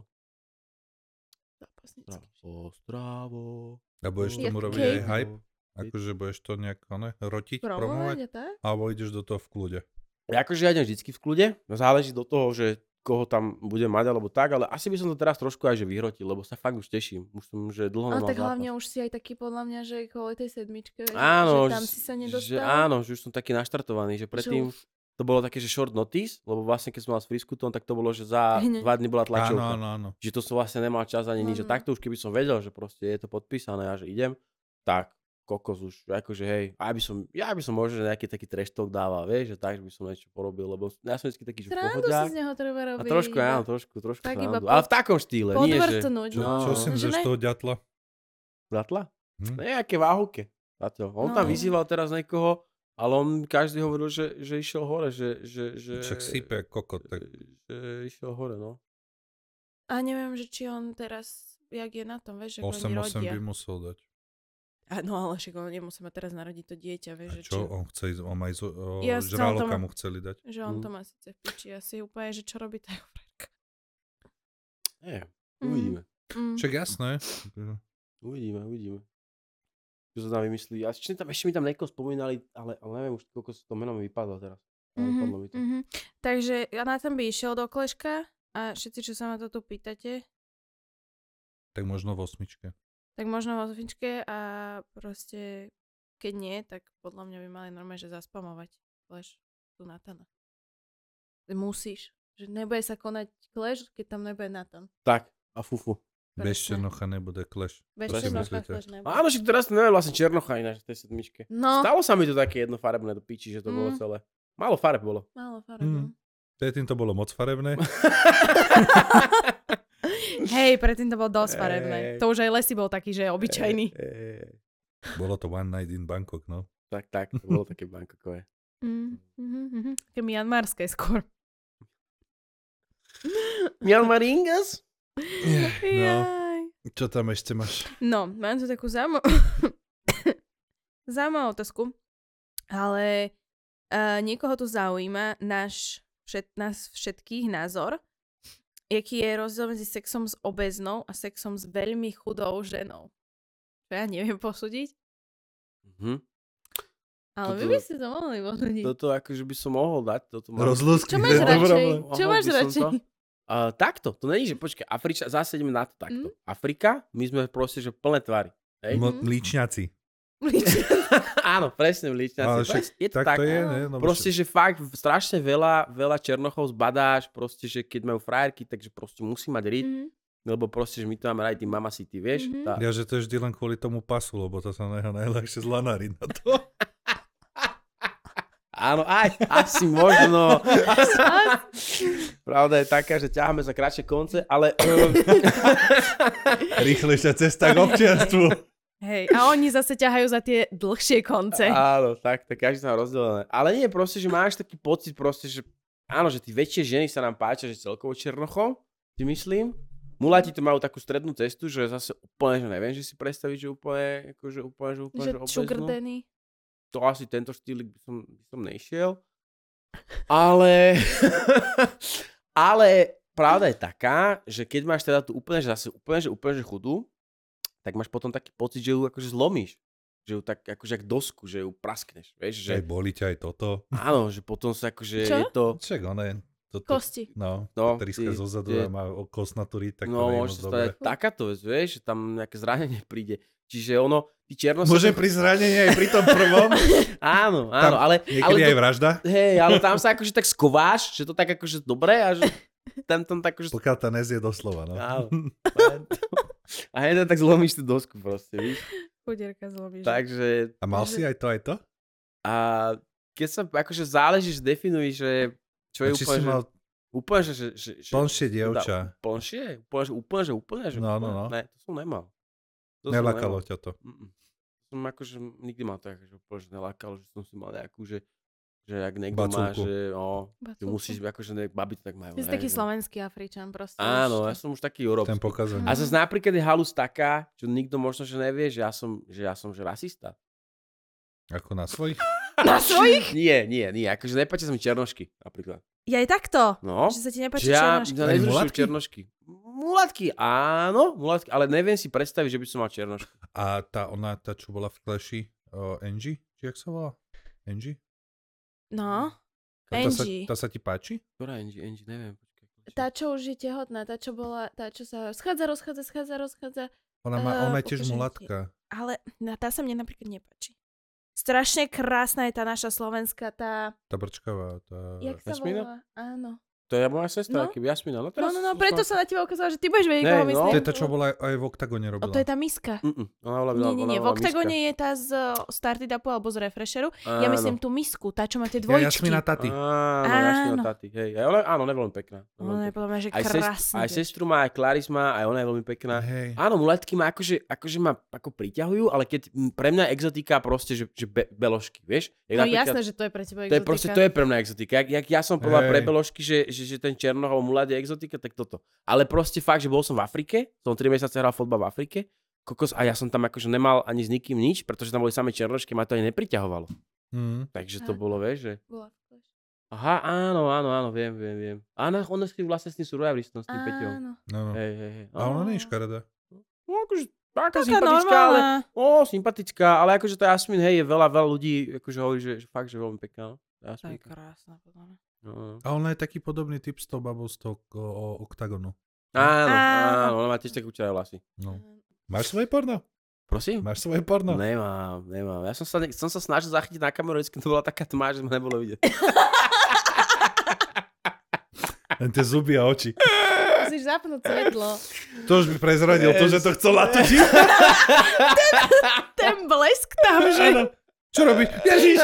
Zápasnícky. Ostravo. A budeš tomu Jak robiť aj Kate. hype? Akože budeš to nejak ne, rotiť, Promovať promovať? a tak? Alebo ideš do toho v kľude? Ja akože ja idem vždycky v kľude, záleží do toho, že koho tam budem mať alebo tak, ale asi by som to teraz trošku aj že vyhrotil, lebo sa fakt už teším. Už som, že dlho Ale nemal tak hlavne zápas. už si aj taký podľa mňa, že kvôli tej sedmičke, vieš, Áno, že tam že- si sa že, nedostal. áno, že už som taký naštartovaný, že predtým už- to bolo také, že short notice, lebo vlastne keď som mal s Friskutom, tak to bolo, že za Hneď. dva dny bola Áno, tlačovka. áno, áno. Že to som vlastne nemal čas ani nič. Mm. Že takto už keby som vedel, že proste je to podpísané a že idem, tak kokos už, akože hej, ja by som, ja by som možno nejaký taký trash talk dával, vieš, že tak, že by som niečo porobil, lebo ja som vždy taký, že Srandu si pohodiak. z neho treba A robiť. trošku, iba áno, trošku, trošku Tak iba srandu. pod- Ale v takom štýle, nie že... Podvrtnúť, Čo, no. čo si Že myslíš ne- z toho ďatla? Zatla? Hm? Nejaké váhuke. Zatiaľ. On No. tam vyzýval teraz niekoho, ale on každý hovoril, že, že išiel hore, že... že, že Však sype kokot, tak Že išiel hore, no. A neviem, že či on teraz, jak je na tom, vieš, že osem oni osem rodia. by musel dať. A no ale však on nemusí mať teraz narodiť to dieťa, vieš, A že čo? On chce ísť, on má ísť, o, Ja som žraloka tomu- mu chceli dať. Že on Mm. to má síce v piči, asi úplne, že čo robí tá jeho frajerka. Nie, Mm. uvidíme. Mm. Však jasné. Uvidíme, uvidíme. Čo sa tam vymyslí. A ešte, tam, ešte mi tam niekoho spomínali, ale, ale neviem už, koľko to meno mi vypadlo teraz. Ale Mhm, vypadlo mi to. mhm. Takže ja na ten by išiel do Kleška a všetci, čo sa ma to tu pýtate, Tak možno v osmičke. tak možno vo Zvinčke a proste keď nie, tak podľa mňa by mali normálne, že zaspamovať Clash tu Natana. Musíš. Že nebude sa konať Clash, keď tam nebude Natan. Tak, a fufu. Bez Presne. Černocha nebude Clash. Bez Čo si Černocha myslíte? Clash nebude. Áno, že teraz to neviem vlastne Černocha ináč v tej sedmičke. No, Stalo sa mi to také jednofarebné do piči, že to bolo Mm. celé. Málo fareb bolo. málo fareb. Mm. Predtým to bolo moc farebné. Hej, predtým to bolo dosť farebné. Hej. To už aj Lesy bol taký, že je obyčajný. E, e, Bolo to One Night in Bangkok, no. tak, tak, to bolo také bankokové. Mm, mhm, mhm. Také mianmarské skôr. Mianmaringas? No, Jaj. čo tam ešte máš? No, mám tu takú zaujímavú zaujímavú otázku, ale uh, niekoho tu zaujíma náš, všet, nás všetkých názor, aký je rozdiel medzi sexom s obeznou a sexom s veľmi chudou ženou. Čo ja neviem posúdiť, Mhm. ale Toto- vy by ste to mohli posúdiť. Toto akože by som mohol dať. Toto mám... Rozlúsky. Čo máš je to radšej? problém. Čo Mohol máš by som radšej? to? Uh, takto, to není, že počkaj, Afriča, zase ideme na to takto. Mm. Afrika, my sme proste, že plné tvary. Hej? Mo- Mhm. Mlíčňaci. Áno, presne v líčňaci. Ale To však je, je to tak tak. to je, áno. ne? No, Proste, že fakt strašne veľa, veľa černochov zbadáš, proste, že keď majú frajerky, takže proste musí mať ryt, Mhm, lebo proste, že my to máme radi, mama city, vieš? Mhm. Tá... Ja, že to je vždy len kvôli tomu pasu, lebo to sa neho najľahšie zlanarí na to. Áno, aj, asi možno. Pravda je taká, že ťaháme za kratšie konce, ale... Rýchlejšia cesta k občianstvu. Hej, a oni zase ťahajú za tie dlhšie konce. Áno, tak, tak každý sa má rozdelené. Ale nie, proste, že máš taký pocit, proste, že áno, že tí väčšie ženy sa nám páčia, že celkovo černochom, si myslím. Mulati to majú takú strednú cestu, že zase úplne, že neviem, že si predstaviť, že úplne, akože úplne, že úplne, Že že sugar obeznú. daddy. To asi tento štýlik by som, by som nešiel. Ale... ale pravda je taká, že keď máš teda tu úplne, že zase úplne, že úplne, že chudú, tak máš potom taký pocit, že ju akože zlomíš. Že ju tak akože jak dosku, že ju praskneš. Vieš, že Aj boli ťa aj toto. áno, že potom sa akože Čo? je to... Však one, toto, Kosti. no, No, no triska ty- zozadu ty- a má kostnatú rít, tak no, to nie je môže moc sa dobré. stať takáto vec, vieš, že tam nejaké zranenie príde. Čiže ono, tí černosy... Môže pri zranení aj pri tom prvom, Áno, áno, Tam ale... niekedy ale aj vražda, Hej, ale tam sa akože tak skováš, že to tak akože dobre a že tam tam tak akože... pokiaľ tá nezie doslova, no. Áno. A hneď tak zlomíš tú dosku proste, víš. Chudierka zlobí. že? Takže... A mal si aj to, aj to? A keď sa akože záleží, že definuješ, že čo je A či úplne, si že... mal Úplne, že... že, že, že plnšie dievča, Plnšie? Úplne, že úplne, že úplne, že... No, no, úplne? no. Ne, to som nemal. To som nelákalo nemal. ťa to. Mm-mm. Som akože nikdy mal tak, že úplne, že nelákalo, že som si mal nejakú, že že ak niekto má, Baculku. že, no, že Bacúlku. musíš, akože ne, babi to tak majú. Ty si ne, taký že- slovenský Afričan proste. Áno, ja ešte. som už taký európsky. Ten pokazaný. A zase napríklad je halus taká, čo nikto možno, že nevie, že ja som, že ja som, že rasista. Ako na svojich? Na svojich? Nie, nie, nie, akože nepáčia sa mi černošky, napríklad. Ja aj takto. No, Že sa ti nepáči že ja, černošky. ja Ani nezrušujem mulatky? černošky. Mulatky, áno, mulatky, ale neviem si predstaviť, že by som mal černošky. A tá ona, tá čo bola v Clashi, uh, Angie? Či jak sa volá? Angie? No, Tá sa, Angie. tá sa ti páči? Ktorá Angie, Angie, neviem. Počkaj, Tá, čo už je tehotná, tá, čo bola, tá, čo sa schádza, rozchádza, schádza, rozchádza. Ona, má, Eh, ona je tiež ukážem ti. mulatka. Ale na, tá sa mne napríklad nepáči. Strašne krásna je tá naša slovenská, tá... Tá brčkavá. Tá... Jak sa Jasmína? volá? Áno. To je moja sestra, No. keby Jasmina. No, No, teraz no, no, som preto sa... sa na teba ukázala, že ty budeš vedieť, Ne, koho no. myslím. To je tá, čo bola aj v Octagone O, robila. to je tá miska. Mm-mm. Ona bola, Nie, nie, nie. ona V bola Octagone miska. je tá z uh, Started Upu alebo z Refresheru. Ja Áno. myslím tú misku, tá, čo má tie Ja, dvojčky. Jasmina Tati. Áno, Jasmina Áno. Tati, hej. Aj ona, áno, ona je veľmi pekná. Ona je podľa mňa, že aj, sest, krásna. aj sestru má, aj Claris má, aj ona je veľmi pekná. Hej. Áno, muletky ma akože, akože ma ako priťahujú, ale keď m, pre mňa exotika proste, že, že be, beložky, vieš? Jak No napríklad- jasné, že to je pre teba To je proste, to je pre mňa exotika. Jak, jak ja som povedal Hej. pre beložky, že, že, že ten černoch alebo mulat je exotika, tak toto. Ale proste fakt, že bol som v Afrike, som tri mesiace hral fotbal v Afrike, kokos, a ja som tam akože nemal ani s nikým nič, pretože tam boli samé černošky, ma to ani nepriťahovalo. Mm. Takže to Aha. bolo, vieš, že... Bola. Aha, áno, áno, áno, viem, viem, viem. Áno, on je vlastne s tým survivalistom, s tým Peťom. Áno. No, no. Hej, hej, hej. A ona nie je škaredá. No, akože, taká Taká sympatická, ale... normálna. Ó, sympatická, ale akože tá Jasmin, hej, je veľa, veľa ľudí, akože hovorí, že, že fakt, že veľmi pekná. No. Tá To je Jasminka. krásna, podľa mňa. No, no. A ona je taký podobný typ s tou babou z toho o, o Octagonu. Áno, Áno. áno, ona má tiež takú čajú vlasy. No. Máš svoje porno? Prosím? Máš svoje porno? Nemám, nemám. Ja som sa, ne- som sa snažil zachytiť na kameru, vždycky to bola taká tma, že ma nebolo vidieť. Len tie zuby a oči. Si musíš zapnúť svetlo. To už by prezradil to, že to chcel natočiť. Ten blesk tam, že... Áno. Čo robíš? Ježiš!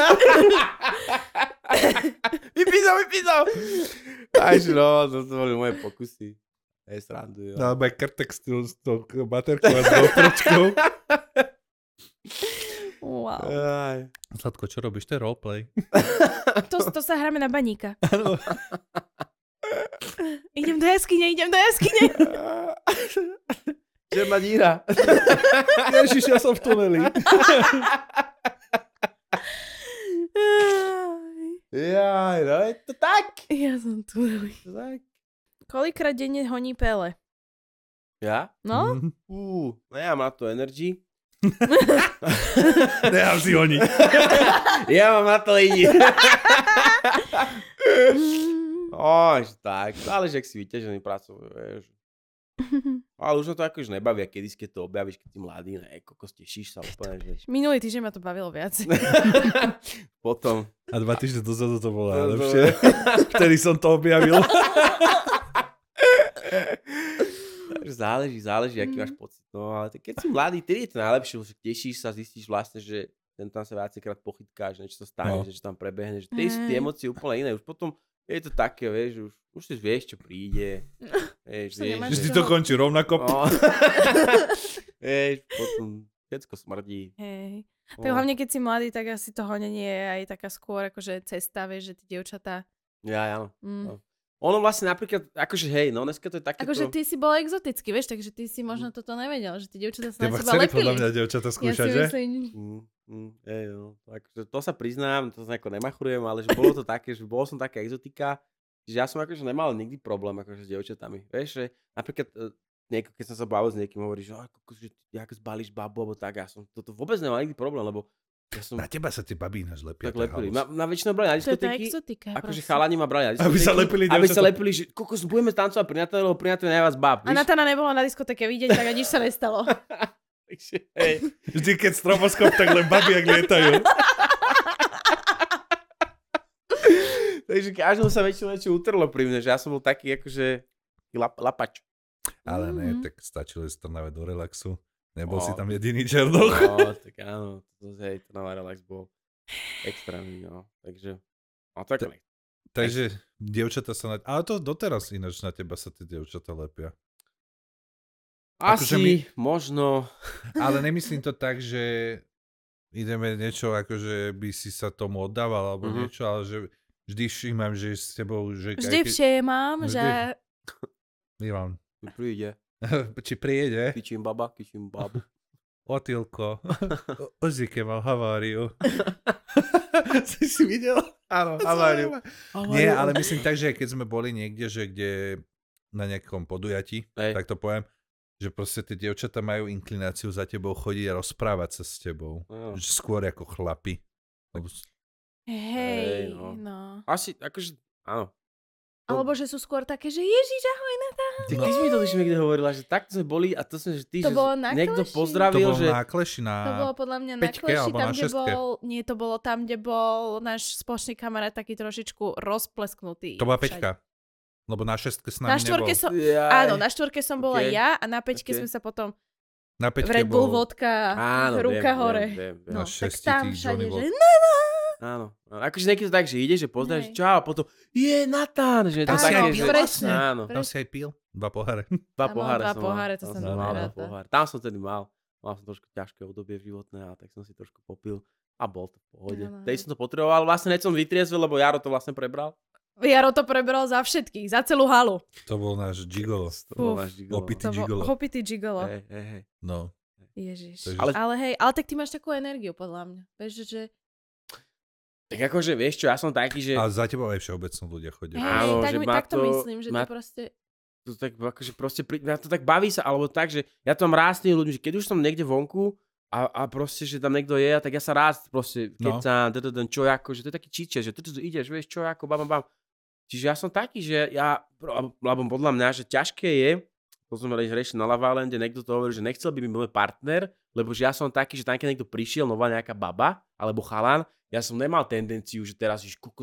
Vypísal, vypísal! Až no, to, to boli moje pokusy. Je srandujú. No, ale krtek s tou, s tou baterkou a s GoPročkou. Wow. Aj. Zlatko, čo robíš? To je roleplay. To, to sa hráme na baníka. Idem do jaskyne, idem do jaskyne. Černá díra. Ježiš, ja som v tuneli. Jaj, no je to tak. Ja som tu. Tak. Koľkrát denne honí Pele? Ja? No? Mhm. Fú, no ja mám na to energy. Nechám si honiť. Ja mám na to lidi. Až tak, záleží, ak si vyťažený pracov, vieš. Ale už ma to akože nebavia, kedy keď to objavíš, keď si mladý, ne, kokos, tešíš sa úplne, že... Minulý týždeň ma to bavilo viac. Potom. A dva týždne dozadu to bolo To najlepšie. Vtedy som to objavil. Takže záleží, záleží, aký máš pocit. No, ale tak keď si mladý, tedy je to najlepšie, že tešíš sa, zistíš vlastne, že ten tam sa viacejkrát pochytkáš, niečo sa stane, No. že čo tam prebehne, že tie sú tie emócie úplne iné. Už potom je to také, vieš, už, už si vieš, čo príde. Vieš, Už sa vieš, nemáš Vždy že... to končí rovnako. No. Vieš, potom všetko smrdí. Hej. No. Tak hlavne keď si mladý, tak asi to honenie je aj taká skôr akože cesta, vieš, že tie dievčatá... Ja, ja. Mm. No. Ono vlastne napríklad, akože hej, no dneska to je takéto... Akože ty si bol exotický, vieš, takže ty si možno toto nevedel, že tie dievčatá sa Teba na seba chceli lepili. podľa mňa dievčatá Ja skúšať, si že? myslím... Mm, mm, ej, no. Akože to sa priznám, to sa nejako nemachrujem, ale že bolo to také, že bol som taká exotika, že ja som akože nemal nikdy problém akože s dievčatami. Vieš, že napríklad e, nieko, keď som sa bavil s niekým, hovorí, že, že ty ako zbalíš babu, alebo tak, ja som toto vôbec nemal nikdy problém, lebo ja som Na teba sa tí babí ináč lepia. tak to je lepili. halus. Na, na väčšinou brali na To je tá diskotéky, exotika. akože proste. chalani ma brali na diskotéky, Aby sa lepili aby sa dievčatá. lepili, že kokos, budeme tancovať pri Natale, lebo pri Natale je najviac bab, A víš? Natana nebola na diskotéke vidieť, tak ani nič sa nestalo. Takže, hej. Vždy, keď stroboskop, tak len babi, jak lietajú. Takže každému sa väčšinou niečo utrlo pri mne, že ja som bol taký akože lap, lapač. Ale ne, Mhm. tak stačilo ísť tam do relaxu. Nebol No. si tam jediný černoch. No, tak áno, to hej, to na relax bol extrémny, no. Takže, no tak Ta- Takže dievčatá sa na... Ale to doteraz ináč na teba sa tie dievčatá lepia. asi, akože my- možno, Ale nemyslím to tak, že ideme niečo, akože by si sa tomu oddával, alebo Mhm. niečo, ale že vždy všímam, že s tebou... Že Vždy všímam, Vždy. že... Ivan, príde, či príde? kyčím baba, kyčím babu. Otilko, Ozike mal haváriu. si si videl? Áno, Haváriu. Nie, ale myslím tak, že keď sme boli niekde, že kde na nejakom podujatí, Hej. tak to poviem, že proste tie dievčatá majú inklináciu za tebou chodiť a rozprávať sa s tebou. No. Že skôr ako chlapi. Lebo s- Hej, Hej, no. no. Asi, akože, áno. Alebo že sú skôr také, že Ježiš, ahoj, Natán. Ty, ty si mi to tuším niekde hovorila, že takto sme boli a to sme, že ty, To že bolo na niekto Kleši? to pozdravil, bolo že... na Kleši na... To bolo podľa mňa na peťke Kleši, alebo tam, na kde šestke? bol... Nie, to bolo tam, kde bol náš spoločný kamarát taký trošičku rozplesknutý. To bola všade. peťka. Lebo na šestke s nami Na štvorke nebol. som... Jaj. Áno, na štvorke som bola Ok. ja a na peťke Ok. sme sa potom Na v peťke Red Bull bol... vodka, Áno, ruka viem, hore. Viem, viem, viem. No, Na tak šesti tam tých všade, Johnny že Walker. Nana! Áno. Akože niekedy to tak, že ide, že pozdravíš, Hej. čau, a potom je Natán, že je to Tam si také, aj že... pil presne. Áno, Tam si aj pil? Dva poháre. dva Tam mal poháre dva som poháre, to mal. sa Tam som mal dva neráta. poháre. Tam som tedy mal. Mal som trošku ťažké obdobie životné a tak som si trošku popil a bol to v pohode. Áno. Tej som to potreboval, vlastne hneď som vytriezvel, lebo Jaro to vlastne prebral. Jaro to prebral za všetkých, za celú halu. To bol náš gigolo. To bol Uf. náš gigolo. Opitý. To bol gigolo. hopitý gigolo. Hej, hej, hej. No. Ježiš. Takže- Ale, Ale- ale hej, ale tak ty máš takú energiu podľa mňa. Vieš, že... Tak akože, vieš čo, ja som taký, že... A za tebou aj všeobecno ľudia chodia. Hej, Áno, tak, že mi, má tak to to- myslím, že má- to proste... to tak akože proste, pri, ja to tak baví sa, alebo tak, že ja to mám rád s tými ľuďmi, že keď už som niekde vonku a, a proste, že tam niekto je, tak ja sa rád proste No. kecám, no. čo ako, že to je taký čiče, že tu ideš, vieš, čo ako, bam, bam, bam. Čiže ja som taký, že ja, lebo podľa mňa, že ťažké je, to sme riešili na Lavalende, niekto to hovorí, že nechcel by mi môj partner, lebo že ja som taký, že tam keď niekto prišiel, nová nejaká baba, alebo chalan, ja som nemal tendenciu, že teraz, že kokos, že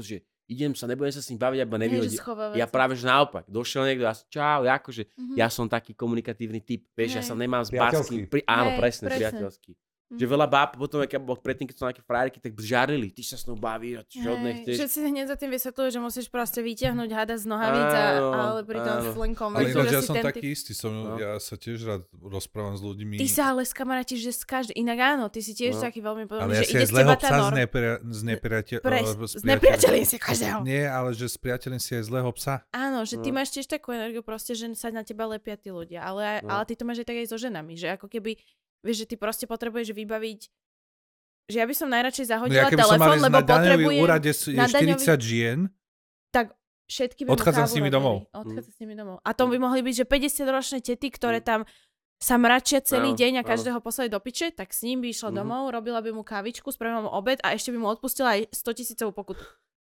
idem sa, nebudem sa s ním baviť, aby ma Hej, nevyhodí. že schová Ja veci. práve, že naopak, došiel niekto, ja som, čau, ja akože, Mhm. ja som taký komunikatívny typ, vieš, ja Hej. sa nemám s Priateľský. báckým, pri, áno, Hej, presne, presne. priateľský. Mhm. Že veľa báb, potom, keď bol predtým, keď sú nejaké frajerky, tak žarili, ty sa s nou bavíš, a ty čo Hej, nechceš. že si hneď za tým vysvetľuje, že musíš proste vyťahnuť hada z nohavíc, a, Áno, ale pritom áno. len Ale konverzuje, ináč že ja si som ten taký typ. istý, som, No. ja sa tiež rád rozprávam s ľuďmi. Ty sa ale skamarátiš, že s každým. Inak áno, ty si tiež No. taký veľmi Ale podobný, ja že si ide aj z zlého teba tá psa norm. znepria- znepriateľ... Pres, alebo s znepriateľím si každého. Nie, ale že s priateľom si aj zlého psa. Áno, že ty No. máš tiež takú energiu proste, že sa na teba lepia tí ľudia, ale, No. ale ty to máš aj tak aj so ženami, že ako keby, vieš, že ty proste potrebuješ vybaviť, že ja by som najradšej No zahodila ja keby som telefón, mal lebo na daňový potrebujem, úrade sú- je na daňový- štyridsať žien, tak všetky by mu Odchádzam kávu s nimi robili. domov. Odchádzam s nimi domov. A to by mohli byť, že päťdesiatročné tety, ktoré tam sa mračia celý Áno, deň a áno. každého poslali do piče, tak s ním by išla Mhm. domov, robila by mu kávičku, spravila mu obed a ešte by mu odpustila aj stotisícovú pokutu.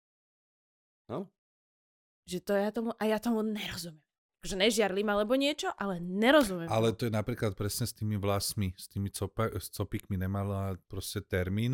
No. Že to ja tomu, a ja tomu nerozumiem. Že nežiarlim alebo niečo, ale nerozumiem. ale to je napríklad presne s tými vlasmi, s tými copa, s copikmi nemala proste termín.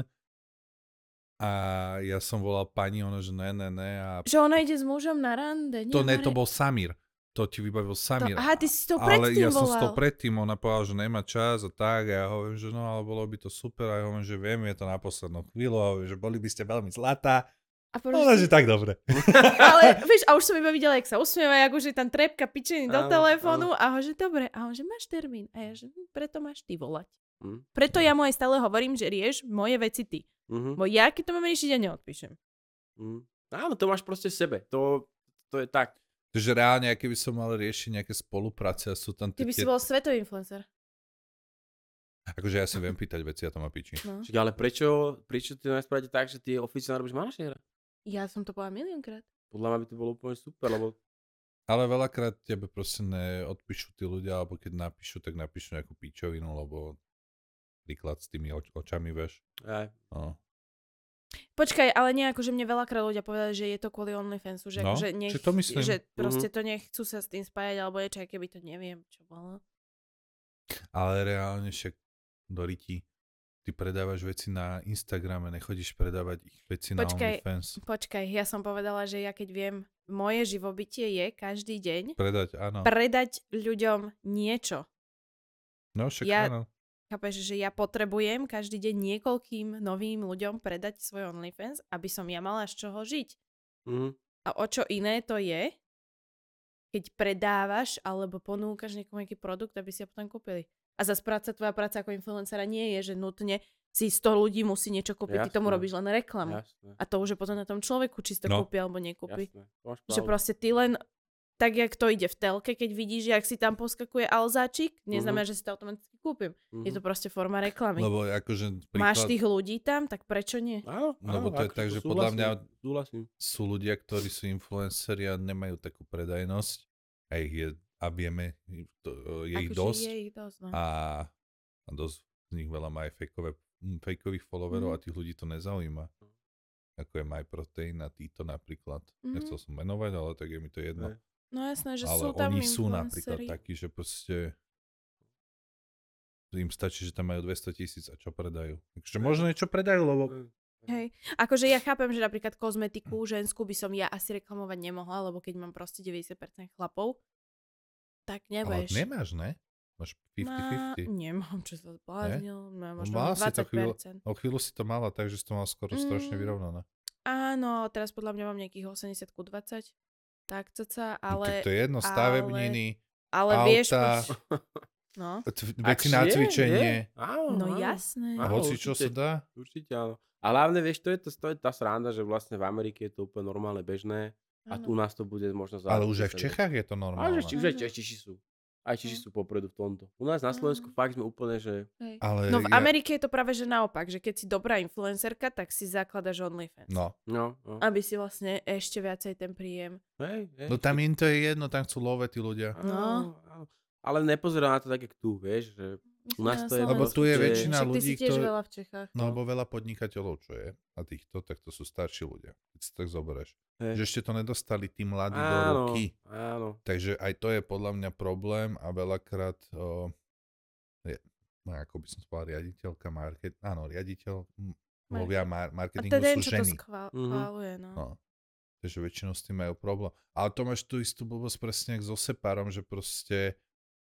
A ja som volal pani, ono, že ne, ne, ne. A Že ona ide s mužom na rande. to ne, Mare- to bol Samír. To ti vybavil Samír. aha, ty si to Ale predtým ja som si to volal. predtým, ona povedala, že nemá čas a tak. A ja hovorím, že no, ale bolo by to super. A ja hovorím, že viem, je to na poslednú chvíľu. A hovorím, že boli by ste veľmi zlatá. A Ona, že proste, tak dobre. ale vieš, a už som iba videla, jak sa usmieva, jak už je tam trepka pičený do Áno, telefónu a ho, že dobre, a on, že máš termín. A ja, že hm, preto máš ty volať. Hm. Preto ja mu aj stále hovorím, že rieš moje veci ty. Mhm. Bo ja, keď to mám riešiť, ja neodpíšem. Mhm. Áno, to máš proste v sebe. To, to je tak. Takže reálne, aké by som mal riešiť nejaké spolupráce a sú tam Ty by si tie... bol svetový influencer. Akože ja si viem pýtať veci a to ma piči. No. Čiže, ale prečo, prečo ty máš spraviť tak, že ty oficiálne robíš manažéra? Ja som to povedala miliónkrát. Podľa mňa by to bolo úplne super, lebo Ale veľakrát tebe proste neodpíšu tí ľudia, alebo keď napíšu, tak napíšu nejakú pičovinu, lebo príklad s tými oč- očami, vieš. aj, No. Počkaj, ale nie ako, že mne veľakrát ľudia povedali, že je to kvôli OnlyFansu, že, No, že nech, či to myslím. že proste to nechcú sa s tým spájať, alebo niečo, aj keby to neviem, čo bolo. Ale reálne však do riti. Ty predávaš veci na Instagrame, nechodíš predávať ich veci Počkaj. na OnlyFans. Počkaj, ja som povedala, že ja keď viem, moje živobytie je každý deň Predať, áno. predať ľuďom niečo. No však Ja- áno. Chápeš, že ja potrebujem každý deň niekoľkým novým ľuďom predať svoj OnlyFans, aby som ja mala z čoho žiť. mhm. A o čo iné to je, keď predávaš alebo ponúkaš niekomu nejaký produkt, aby si ho potom kúpili. A zase práca, tvoja práca ako influencera nie je, že nutne si sto ľudí musí niečo kúpiť, ty tomu Jasné. robíš len reklamu. Jasné, A to už je potom na tom človeku, či si to No. kúpi alebo nekúpi. jasné. To máš Že pravdu. proste ty len, tak jak to ide v telke, keď vidíš, jak si tam poskakuje alzáčik, neznamená, Mhm. že si to automaticky kúpim. Je to Mhm. proste forma reklamy. Lebo akože Máš príklad, tých ľudí tam, tak prečo nie? Áno, Lebo áno, to je akože tak, to že podľa súhlasím, mňa- Súhlasím. sú ľudia, ktorí sú influenceri a nemajú takú predajnosť. A ich je, a vieme, to, je ich Akože dosť. Je ich dosť, no. A, a dosť z nich veľa má aj fejkové, hm, fejkových followerov Mhm. a tých ľudí to nezaujíma. Ako je MyProtein a títo napríklad. Mhm. Nechcel som menovať, ale tak je mi to jedno. Hej. No jasné, že Ale sú tam oni sú napríklad influenceri. takí, že proste im stačí, že tam majú dvesto tisíc a čo predajú. Takže možno niečo predajú, lebo Hej. Akože ja chápem, že napríklad kozmetiku ženskú by som ja asi reklamovať nemohla, lebo keď mám proste deväťdesiat percent chlapov, tak ale nebudeš. nemáš, ne? Máš päťdesiat Má... päťdesiat. Nemám, čo sa zbláznil. Mám možno Mala si to dvadsať percent. O chvíľu si to mala, takže si to mal skoro strašne Mm. vyrovnané. Áno, ale teraz podľa mňa mám nejakých osemdesiat ku dvadsať. Tak ceca, No, ale... tak to je jedno, stavebniny, ale vieš... auta, poč- No, t- veci Ak na je, cvičenie. je. Áno, no áno. jasné. A Áno, hoci čo sa určite. dá. Určite áno. A hlavne, vieš, to je, to, to je tá sranda, že vlastne v Amerike je to úplne normálne bežné a tu u Áno. nás to bude možno za... Ale už aj v desať Čechách je to rokov. normálne. Ale že už aj Áno. Češi Češi sú. Aj Češi No. sú popredu v tomto. U nás na Slovensku Áno. fakt sme úplne, že... Hej. Ale No v ja- Amerike je to práve že naopak, že keď si dobrá influencerka, tak si zakladaš OnlyFans. No. No, no. Aby si vlastne ešte viacej ten príjem. Hej, hej. no tam im to je jedno, tam chcú love tí ľudia. Áno, áno. Ale nepozerá na to tak, jak tu, vieš, že u nás to je... Lebo tu je proste- väčšina Však ty ľudí, si tiež ktoré- veľa v Čechách. No lebo veľa podnikateľov, čo je, a týchto, tak to sú starší ľudia. Keď si tak zoberieš. Hej. Že ešte to nedostali tí mladí do Áno, ruky. áno. Takže aj to je podľa mňa problém a veľakrát o, je, no ako by som povedal, riaditeľka, market, áno, riaditeľ, hm, lovia mar- A marketingu teda sú čo to ženy. schvál- Mhm. schváluje, no. No. Takže väčšinou s tým majú problém. Ale to máš tú istú blbosť presne jak so Sepárom, že proste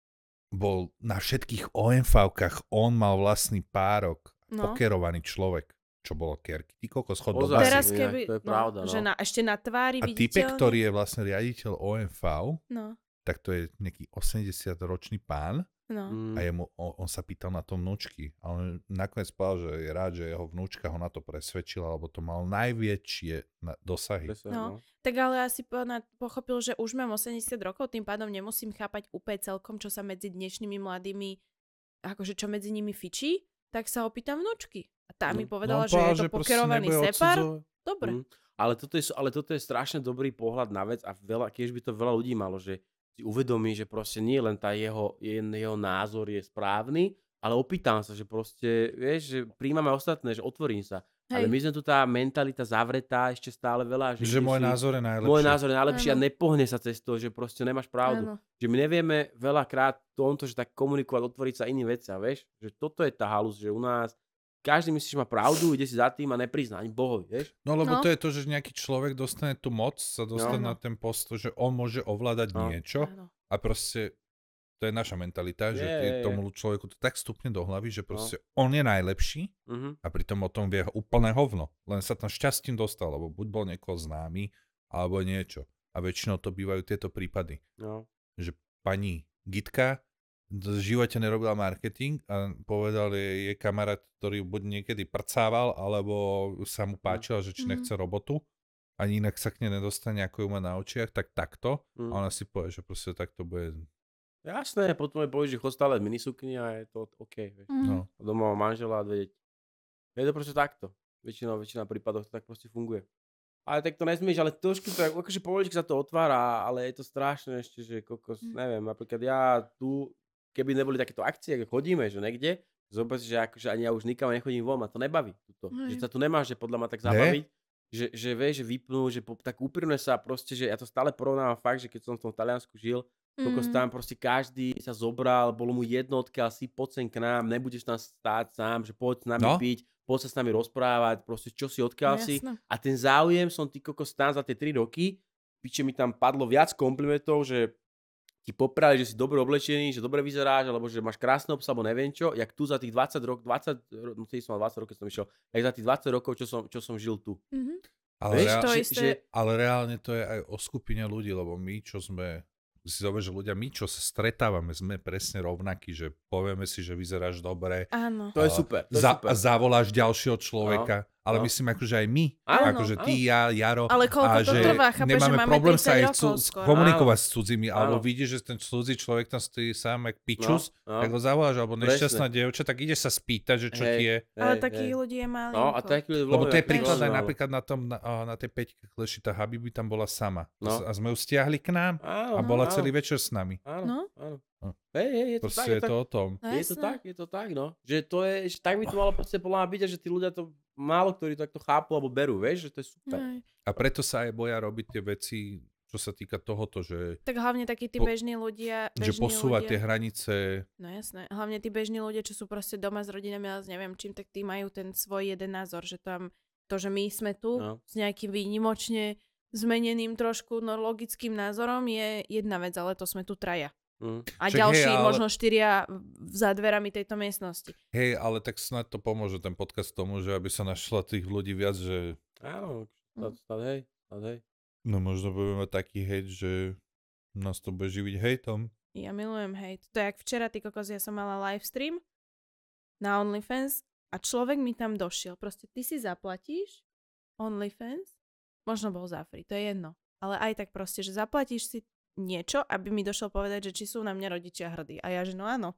bol na všetkých ó em vé-kách, on mal vlastný párok, No. pokerovaný človek, čo bolo kerky. Ty kokos, chod do Ozaj. basy. Teraz Inak, keby, to je pravda, no. že na, ešte na tvári A typek, viditeľne. ktorý je vlastne riaditeľ ó em vé, No, tak to je nejaký osemdesiatročný pán no. Mm. a jemu, on, on sa pýtal na to vnúčky. A on nakoniec povedal, že je rád, že jeho vnúčka ho na to presvedčila, lebo to mal najväčšie na, dosahy. Presne, No. Tak ale asi po- na- pochopil, že už mám osemdesiat rokov, tým pádom nemusím chápať úplne celkom, čo sa medzi dnešnými mladými, akože čo medzi nimi fičí, tak sa opýtam vnúčky. A tá mi No. povedala, on že povedal, je to proste pokerovaný nebude separ. odsudzovať. Dobre. Mm. Ale, toto je, ale toto je strašne dobrý pohľad na vec a veľa, keď by to veľa ľudí malo, že si uvedomí, že proste nie len tá jeho, jeho názor je správny, ale opýtam sa, že proste, vieš, že príjmame ostatné, že otvorím sa. Hej. Ale my sme tu tá mentalita zavretá ešte stále veľa. Že, Že môj si, názor je najlepší. Môj názor je najlepší a Áno. nepohne sa cez to, že proste nemáš pravdu. Áno. Že my nevieme veľakrát tomto, že tak komunikovať, otvoriť sa iným veciam, vieš? Že toto je tá halus, že u nás každý myslí, že má pravdu, ide si za tým a neprizná ani Bohovi, vieš? No lebo No. to je to, že nejaký človek dostane tú moc, sa dostane No. na ten post, že on môže ovládať No. niečo Áno. a proste to je naša mentalita, že Je, ty, je, je. tomu človeku to tak stupne do hlavy, že No. proste on je najlepší Mhm. a pritom o tom vie úplné hovno. Len sa tam šťastím dostal, lebo buď bol niekoho známy, alebo niečo. A väčšinou to bývajú tieto prípady. No. Že pani Gitka v živote nerobila marketing a povedal jej, jej kamarát, ktorý buď niekedy prcával, alebo sa mu páčilo, že či Mhm. nechce robotu, ani inak sa k nej nedostane, ako ju má na očiach, tak takto. Mm. A ona si povie, že proste takto bude. Jasné, potom je povie, že chod stále v minisukni a je to OK, vieš. Mhm. No. A doma má manžela a dve deti. Je to proste takto. Väčšinou, väčšina prípadov to tak proste funguje. Ale tak to nesmieš, ale trošku to, akože povoličky sa to otvára, ale je to strašné ešte, že kokos, Mm. neviem, napríklad ja tu, keby neboli takéto akcie, ako chodíme, že niekde, zober si, že akože ani ja už nikam nechodím von, ma to nebaví. Tuto. Hej. Že sa tu nemáš, že podľa ma tak Ne? zabaviť, že, že vieš, že vypnú, že po, tak úprimne sa proste, že ja to stále porovnávam fakt, že keď som v tom Taliansku žil, kokos Mhm. tam proste každý sa zobral, bolo mu jedno, odkiaľ si, poď sem k nám, nebudeš tam stáť sám, že poď s nami No. piť, poď sa s nami rozprávať, proste čo si, odkiaľ si. Jasné. A ten záujem som ty kokos tam za tie tri roky, piče mi tam padlo viac komplimentov, že ti poprali, že si dobre oblečený, že dobre vyzeráš, alebo že máš krásne obsah, alebo neviem čo, jak tu za tých dvadsať rokov, dvadsať, ro- no tým som mal dvadsať rokov, keď som išiel, jak za tých dvadsať rokov, čo som, čo som žil tu. Mhm. Ale, Vieš, reál, to že, isté. že, ale reálne to je aj o skupine ľudí, lebo my, čo sme, si zober, že ľudia, my, čo sa stretávame, sme presne rovnakí, že povieme si, že vyzeráš dobre, Áno. to je A super, to je za, super. a zavoláš ďalšieho človeka, ale no. myslím akože aj my, Áno, akože áno. ty, ja, Jaro, Ale koľko a to že trvá, chápeš, že nemáme máme problém sa tridsať aj rokov cu- skoro. komunikovať s cudzími, alebo Áno. vidíš, že ten cudzí človek tam stojí sám jak pičus, No, no. tak ho zavoláš, alebo Presne. nešťastná dievča, tak ideš sa spýtať, že čo Hej. ti je. Ale Hej, takých hej. ľudí je málo. No a taký ľudí Lebo to je veľmi príklad aj málo. napríklad na tom, na, a na tej peťke Kleši, tá Habibi tam bola sama. No. A sme ju stiahli k nám Áno, a bola áno, celý večer s nami. Áno, No. áno. No. Hej, hej, je to tak, Proste je je to o tom. No, Je to jasné. tak, je to tak, no. Že to je, že tak by to malo proste podľa mňa byť, a že tí ľudia to málo, ktorí to takto chápu alebo berú, vieš, že to je super. Hej. A preto sa aj boja robiť tie veci, čo sa týka tohoto, že, Tak hlavne takí tí Po- bežní ľudia, že bežní posúvať tie ľudia. hranice. No jasné. Hlavne tí bežní ľudia, čo sú proste doma s rodinami, ale s neviem čím, tak tí majú ten svoj jeden názor, že tam to, že my sme tu No. s nejakým výnimočne zmeneným trošku no, logickým názorom je jedna vec, ale to sme tu traja. Mm. A Však ďalší, hej, ale- možno štyria v- za dverami tejto miestnosti. Hej, ale tak snad to pomôže ten podcast tomu, že aby sa našla tých ľudí viac, že Áno, Mm. snad, snad hej, snad hej. no možno budeme mať taký hejt, že nás to bude živiť hejtom. Ja milujem hejt. To je jak včera, ty kokos, ja som mala livestream na OnlyFans a človek mi tam došiel. Proste ty si zaplatíš OnlyFans, možno bol za free, to je jedno. Ale aj tak proste, že zaplatíš si niečo, aby mi došiel povedať, že či sú na mňa rodičia hrdí. A ja, že no áno.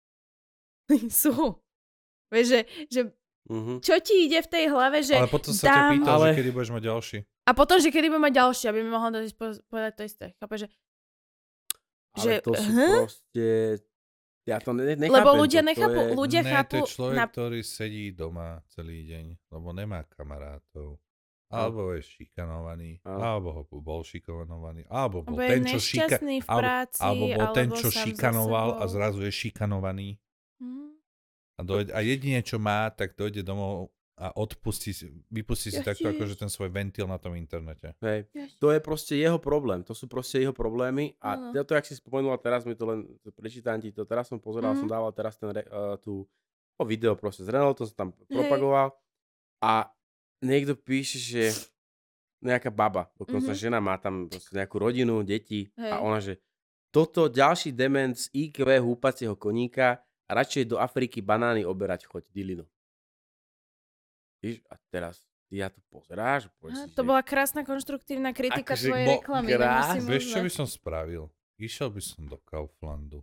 Sú. Vieš, že, že Mhm. čo ti ide v tej hlave, že Ale potom sa ťa dám... pýtal, Ale- že kedy budeš mať ďalší. A potom, že kedy budem mať ďalšie, aby mi mohol dať po- povedať to isté. Chápeš, že... Ale že- to sú hm? proste... Ja to ne, nechápem. Lebo ľudia to, to nechápu, je... ľudia ne, chápu... to je človek, na... ktorý sedí doma celý deň, lebo nemá kamarátov. Alebo je šikanovaný, Áno. alebo ho bol šikanovaný, alebo bol Lebo je ten, čo, šika... nešťastný v alebo, práci, alebo bol ten, alebo čo sám so šikanoval a sebou. zrazu je šikanovaný. Hm. A, dojde, a jedine, čo má, tak dojde domov a odpustí si, vypustí si Ja takto tiež. akože ten svoj ventil na tom internete. Hej. Ja To je proste jeho problém, to sú proste jeho problémy a Áno. to, to, jak si spomenula, teraz mi to len, to prečítam ti to, teraz som pozeral, Mhm. som dával teraz ten, re- uh, tú, to video proste z Renaultom, som tam Hej. propagoval a niekto píše, že nejaká baba, dokonca Mhm. žena má tam proste nejakú rodinu, deti Hej. a ona, že toto ďalší dement z í kvé húpacieho koníka a radšej do Afriky banány oberať choď, Dilino. Víš, a teraz ty ja to pozeráš, povieš Aha, si, to že- bola krásna konštruktívna kritika Akože tvojej bo- reklamy. krás- nemusím Vieš, čo uznať. by som spravil? Išiel by som do Kauflandu.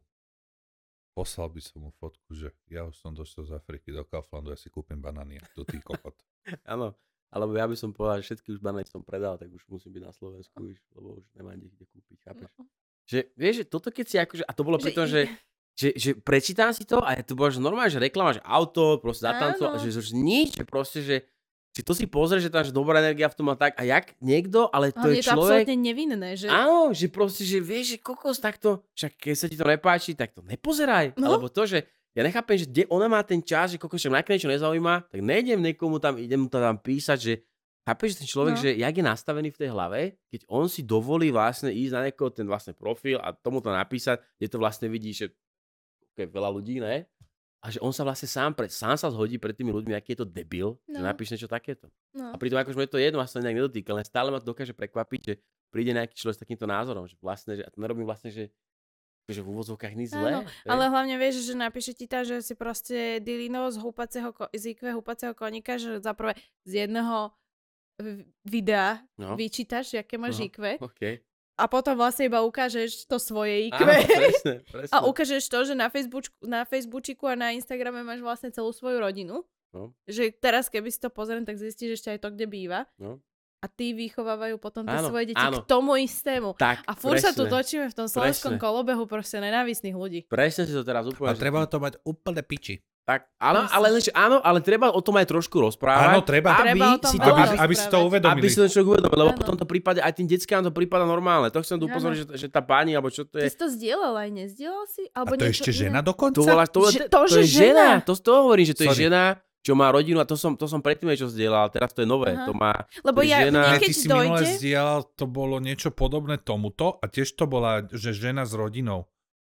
Poslal by som mu fotku, že ja už som došiel z Afriky do Kauflandu, ja si kúpim banány. Tu ty kokot. Áno, alebo ja by som povedal, že všetky už banány som predal, tak už musím byť na Slovensku, víš, lebo už nemám kde kúpiť, chápeš? No. Že, vieš, že toto keď si akože, a to bolo Že pri tom, i- že, že, že prečítam si to a to bolo že normálne, že reklama, že auto, proste zatanco, Áno. že, že nič, že proste, že si to si pozrieš, že tam že dobrá energia v tom a tak, a jak niekto, ale to Hlavne je je to človek, absolútne nevinné, že... áno, že proste, že vieš, že kokos takto, však keď sa ti to nepáči, tak to nepozeraj, No. alebo to, že ja nechápem, že kde ona má ten čas, že kokos, však nakoniec niečo nezaujíma, tak nejdem niekomu tam, idem mu to tam písať, že chápeš, že ten človek, No. že jak je nastavený v tej hlave, keď on si dovolí vlastne ísť na niekoho ten vlastne profil a tomu to napísať, kde to vlastne vidí, že okay, veľa ľudí, ne? A že on sa vlastne sám, pre, sám sa zhodí pred tými ľuďmi, aký je to debil, že No. napíše niečo takéto. No. A pritom akože mne to jedno, až sa nejak nedotýka, len stále ma to dokáže prekvapiť, že príde nejaký človek s takýmto názorom, že vlastne, že a to nerobím vlastne, že, že v úvodzovkách nič zlé. Áno, ale hlavne vieš, že napíše ti tá, že si proste Dilino z, húpaceho, ko- z í kvé húpaceho koníka, že zaprvé z jedného v- videa No. vyčítaš, aké máš No. í kvé OK. a potom vlastne iba ukážeš to svoje í Áno, kvé. presne, presne. A ukážeš to, že na Facebooku, na Facebooku a na Instagrame máš vlastne celú svoju rodinu. No. Že teraz, keby si to pozriem, tak zistíš ešte aj to, kde býva. No. A tí vychovávajú potom tie Áno, svoje deti áno. k tomu istému. Tak, A furt sa tu presne. točíme v tom slovenskom Presne. kolobehu proste nenávistných ľudí. Presne si to teraz úplne... A že- treba to mať úplne piči. Tak, áno, Presne. ale, len, že áno, ale treba o tom aj trošku rozprávať. Áno, treba. Aby, Treba o tom si to, veľa Aby, aby, aby si to rozprávať. uvedomili. aby si to človek uvedomil, lebo Áno. v tomto prípade aj tým deckám to prípada normálne. To chcem tu Áno. upozorniť, že, že tá pani, alebo čo to Ty je... si to zdieľal aj nezdielal si? A Alebo to je niečo ešte iné? žena dokonca? To, volá, to, Že- to, to, to že je žena. žena. To z toho hovorím, že to je Sorry. žena, čo má rodinu a to som, to som predtým niečo zdieľal, teraz to je nové. Aha. To má... Lebo to je ja, žena. mne Ale keď ty si minule dojde... zdieľal, to bolo niečo podobné tomuto a tiež to bola, že žena s rodinou.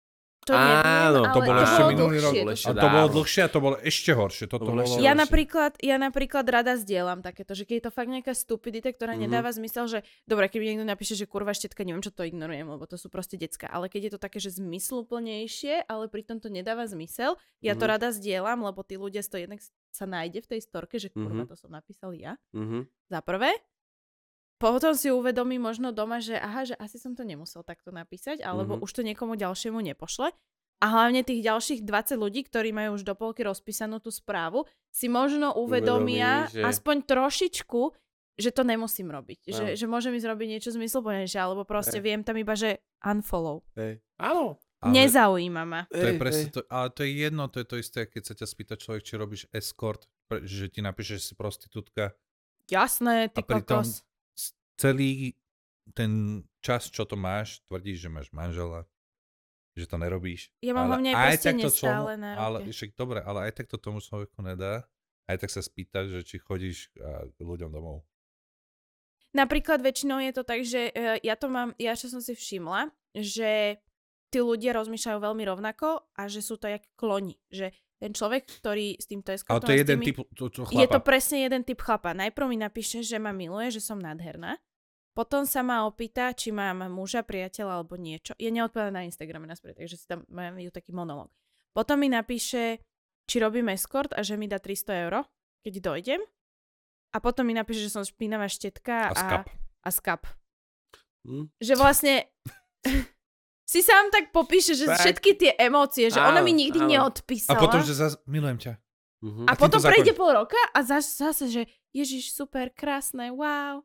To neviem, Áno, ale to bolo ešte dlhšie, minulý rok. to ešte A to bolo dávno. dlhšie a to bolo ešte horšie. Toto To bolo bolo... ešte Ja horšie. napríklad, ja napríklad rada zdieľam takéto, že keď je to fakt nejaká stupidita, ktorá Mhm. nedáva zmysel, že dobre, keď mi niekto napíše, že kurva štetka, neviem, čo to ignorujem, lebo to sú proste decka, ale keď je to také, že zmysluplnejšie, ale pritom to nedáva zmysel, ja to Mhm. rada zdieľam, lebo tí ľudia si to jednak sa nájde v tej storke, že kurva, Mhm. to som napísal ja. Mhm. Za prvé. Potom si uvedomí možno doma, že aha, že asi som to nemusel takto napísať, alebo Mhm. už to niekomu ďalšiemu nepošle. A hlavne tých ďalších dvadsať ľudí, ktorí majú už do polky rozpísanú tú správu, si možno uvedomia Uvedomí, že- aspoň trošičku, že to nemusím robiť. Že, Áno. že môžem ísť robiť niečo zmysluplnejšie, alebo proste Hej. viem tam iba, že unfollow. Hej. Áno. Ale Nezaujíma ma. to je Hej, presne hej. to, ale to je jedno, to je to isté, keď sa ťa spýta človek, či robíš escort, pre- že ti napíše, že si prostitútka Jasné, ty a pritom kokos. s- celý ten čas, čo to máš, tvrdíš, že máš manžela, že to nerobíš. Ja mám hlavne aj prstenie stále na ruke. ale, však dobre, ale aj tak to tomu človeku nedá. Aj tak sa spýtaš, že či chodíš a, k ľuďom domov. Napríklad väčšinou je to tak, že e, ja to mám, ja čo som si všimla, že tí ľudia rozmýšľajú veľmi rovnako a že sú to jak kloni. Že ten človek, ktorý s týmto Ale eskortom to je a s jeden tými- typ to, to je to chlapa. presne jeden typ chlapa. Najprv mi napíše, že ma miluje, že som nádherná. Potom sa ma opýta, či mám muža, priateľa alebo niečo. Je neodpovedá na Instagrame naspäť, takže si tam majú taký monológ. Potom mi napíše, či robím escort a že mi dá tristo eur, keď dojdem. A potom mi napíše, že som špinavá štetka A a, skap. a skap. Hm? Že vlastne si sám tak popíše, že Tak. všetky tie emócie, že ona Áno, mi nikdy áno. A neodpísala. potom, že zase milujem ťa. Mhm. A A potom týmto prejde zákonne. pol roka a zas, zase, že Ježiš, super, krásne, wow.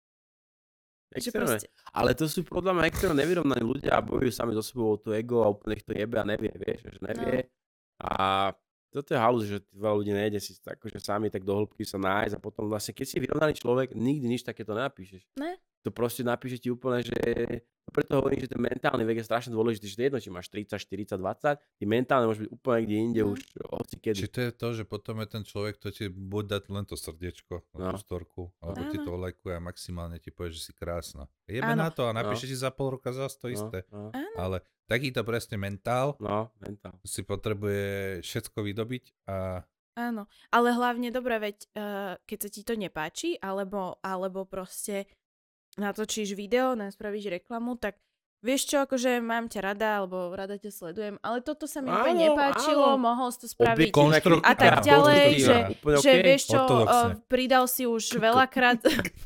Že Extrémne. proste, Ale to sú podľa mňa extrémne nevyrovnaní ľudia a bojujú sami so sebou o to ego a úplne ich to jebe a nevie, vieš, že nevie. No. A toto je halus, že veľa ľudí nejde si akože sami tak do hĺbky sa nájsť a potom vlastne, keď si vyrovnaný človek, nikdy nič takéto nenapíšeš. Ne. to proste napíše ti úplne, že preto hovorím, že ten mentálny vek je strašne dôležitý, že to je jedno, či máš tridsať, štyridsať, dvadsať, ty mentálne môže byť úplne kde inde No. už hoci kedy. Či to je to, že potom je ten človek, to ti buď dať len to srdiečko na tú No. storku, alebo ti Áno. to lajkuje a maximálne ti povie, že si krásna. Jebe Áno. na to a napíše ti za pol roka zase to No, isté. no, Áno. Ale takýto presne mentál no, mentál. si potrebuje všetko vydobiť a Áno, ale hlavne dobre, veď uh, keď sa ti to nepáči, alebo, alebo proste natočíš video, spravíš reklamu, tak vieš čo, akože mám ťa rada, alebo rada ťa sledujem, ale toto sa mi úplne Áno, nepáčilo, áno. mohol si to spraviť Konštrukt- a tak Á, ďalej, konštruktívne. že, Úplne že okej. vieš čo, Ortodoxne. uh, pridal si už veľakrát...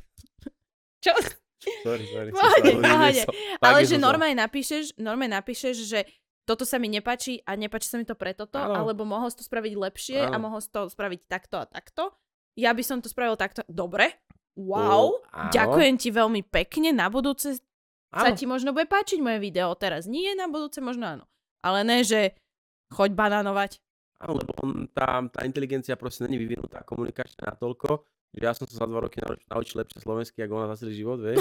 čo? Sorry, sorry. Pohode, som sa pohode. odniesol. Ale Fakt, že som sa- normálne napíšeš, normálne napíšeš, že toto sa mi nepáči a nepáči sa mi to pre toto, Áno. alebo mohol si to spraviť lepšie a Áno. mohol si to spraviť takto a takto. Ja by som to spravil takto. Dobre, wow, O, áno. ďakujem ti veľmi pekne, na budúce sa Áno. ti možno bude páčiť moje video, teraz nie, na budúce možno áno. Ale ne, že choď banánovať. Áno, lebo on, tá, tá inteligencia proste není vyvinutá komunikačná natoľko, že ja som sa za dva roky naučil, naučil lepšie slovensky, ako ona za celý život, vieš.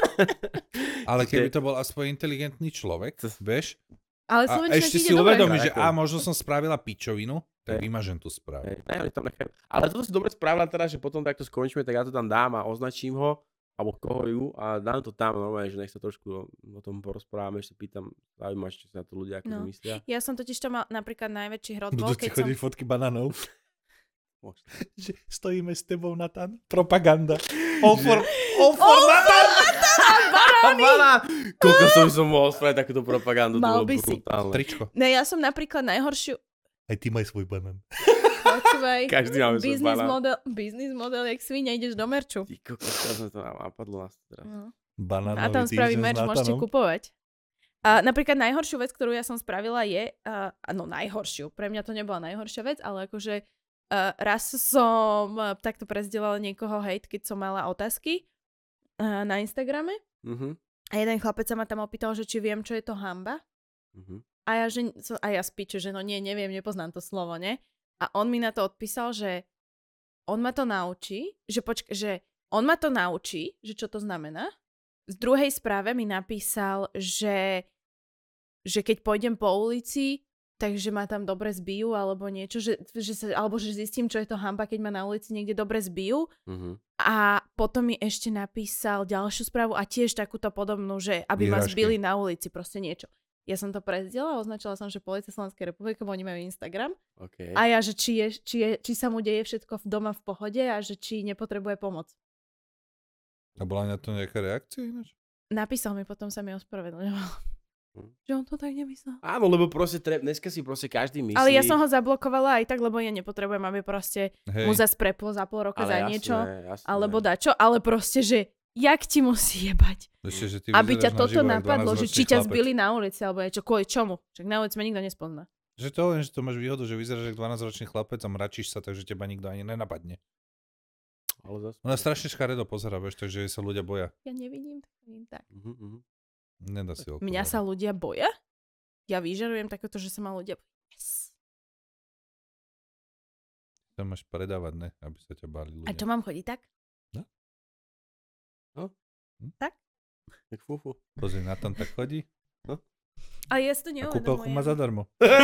ale Čiže- keby to bol aspoň inteligentný človek, vieš, Ale a slovenčina ešte ti si ide dobre. uvedomí, že Ako- a možno som spravila pičovinu, tak Hej. vymažem tú správu. Hej, ne, oni tam nechajú. Ale toto si dobre spravila teraz, že potom takto skončíme, tak ja to tam dám a označím ho, alebo koho ju a dám to tam normálne, že nech sa trošku o, o tom porozprávame, ešte pýtam, zaujímaš, čo si na to ľudia ako No. myslia. Ja som totiž to mal napríklad najväčší hrot bol, Budú ti keď som... chodiť fotky banánov. Možno. Že stojíme s tebou, Natan. Propaganda. All for, all for Natan! Banán! Koľko som som mohol spraviť takúto propagandu, Mal to bolo by si. brutálne. Tričko. Ne, ja som napríklad najhoršiu... Aj ty maj svoj banán. Počúvaj, Každý máme svoj business banán. model, business model, jak svinia, ideš do merču. Ty kokos, teraz sme to napadlo nás teraz. No. Banánový A tam spraví týždeň s merch, môžete Natanom. kupovať. A napríklad najhoršiu vec, ktorú ja som spravila je, uh, no najhoršiu, pre mňa to nebola najhoršia vec, ale akože uh, raz som uh, takto prezdielala niekoho hejt, keď som mala otázky uh, na Instagrame Mhm. a jeden chlapec sa ma tam opýtal, že či viem, čo je to hanba. Mhm. A ja, že, a ja spíču, že no nie, neviem, nepoznám to slovo, ne? A on mi na to odpísal, že on ma to naučí, že počka, že on ma to naučí, že čo to znamená. V druhej správe mi napísal, že, že keď pôjdem po ulici, takže ma tam dobre zbijú, alebo niečo, že, že sa, alebo že zistím, čo je to hanba, keď ma na ulici niekde dobre zbijú. Mhm. A potom mi ešte napísal ďalšiu správu a tiež takúto podobnú, že aby ma Výhražky. zbili na ulici, proste niečo. Ja som to prezdiela, označila som, že Polícia Slovenskej republiky, bo oni majú Instagram. OK. A ja, že či, je, či, je, či sa mu deje všetko v doma v pohode a že či nepotrebuje pomoc. A bola na to nejaká reakcia ináč? Napísal mi, potom sa mi ospravedlňoval. Hm. Že on to tak nemyslel. Áno, lebo proste tre... dneska si proste každý myslí. Ale ja som ho zablokovala aj tak, lebo ja nepotrebujem, aby proste Hej. mu zas preplo za pol roka Ale za jasné, niečo. jasné. Alebo dačo, ale proste, že jak ti musí jebať. Ešte, že ty Aby ťa vyzeráš toto naživo jak napadlo, že dvanásťročný či ťa chlapec. zbili na ulici, alebo niečo, kvôli čomu. Však na ulici ma nikto nespozná. Že to len, že to máš výhodu, že vyzeráš ako dvanásťročný chlapec a mračíš sa, takže teba nikto ani nenapadne. Ale zase... Ona strašne škaredo pozerá, vieš, takže jej sa ľudia boja. Ja nevidím, tak vidím tak. Mhm, mhm. Nedá si okolo. Mňa sa ľudia boja? Ja vyžarujem takéto, že sa ma ľudia... Yes. To máš predávať, ne? Aby sa ťa báli ľudia. A čo mám chodiť tak? Tak fufu. Pozri, na tam tak chodí A ja si to a kúpelku má neuvedomujem. zadarmo.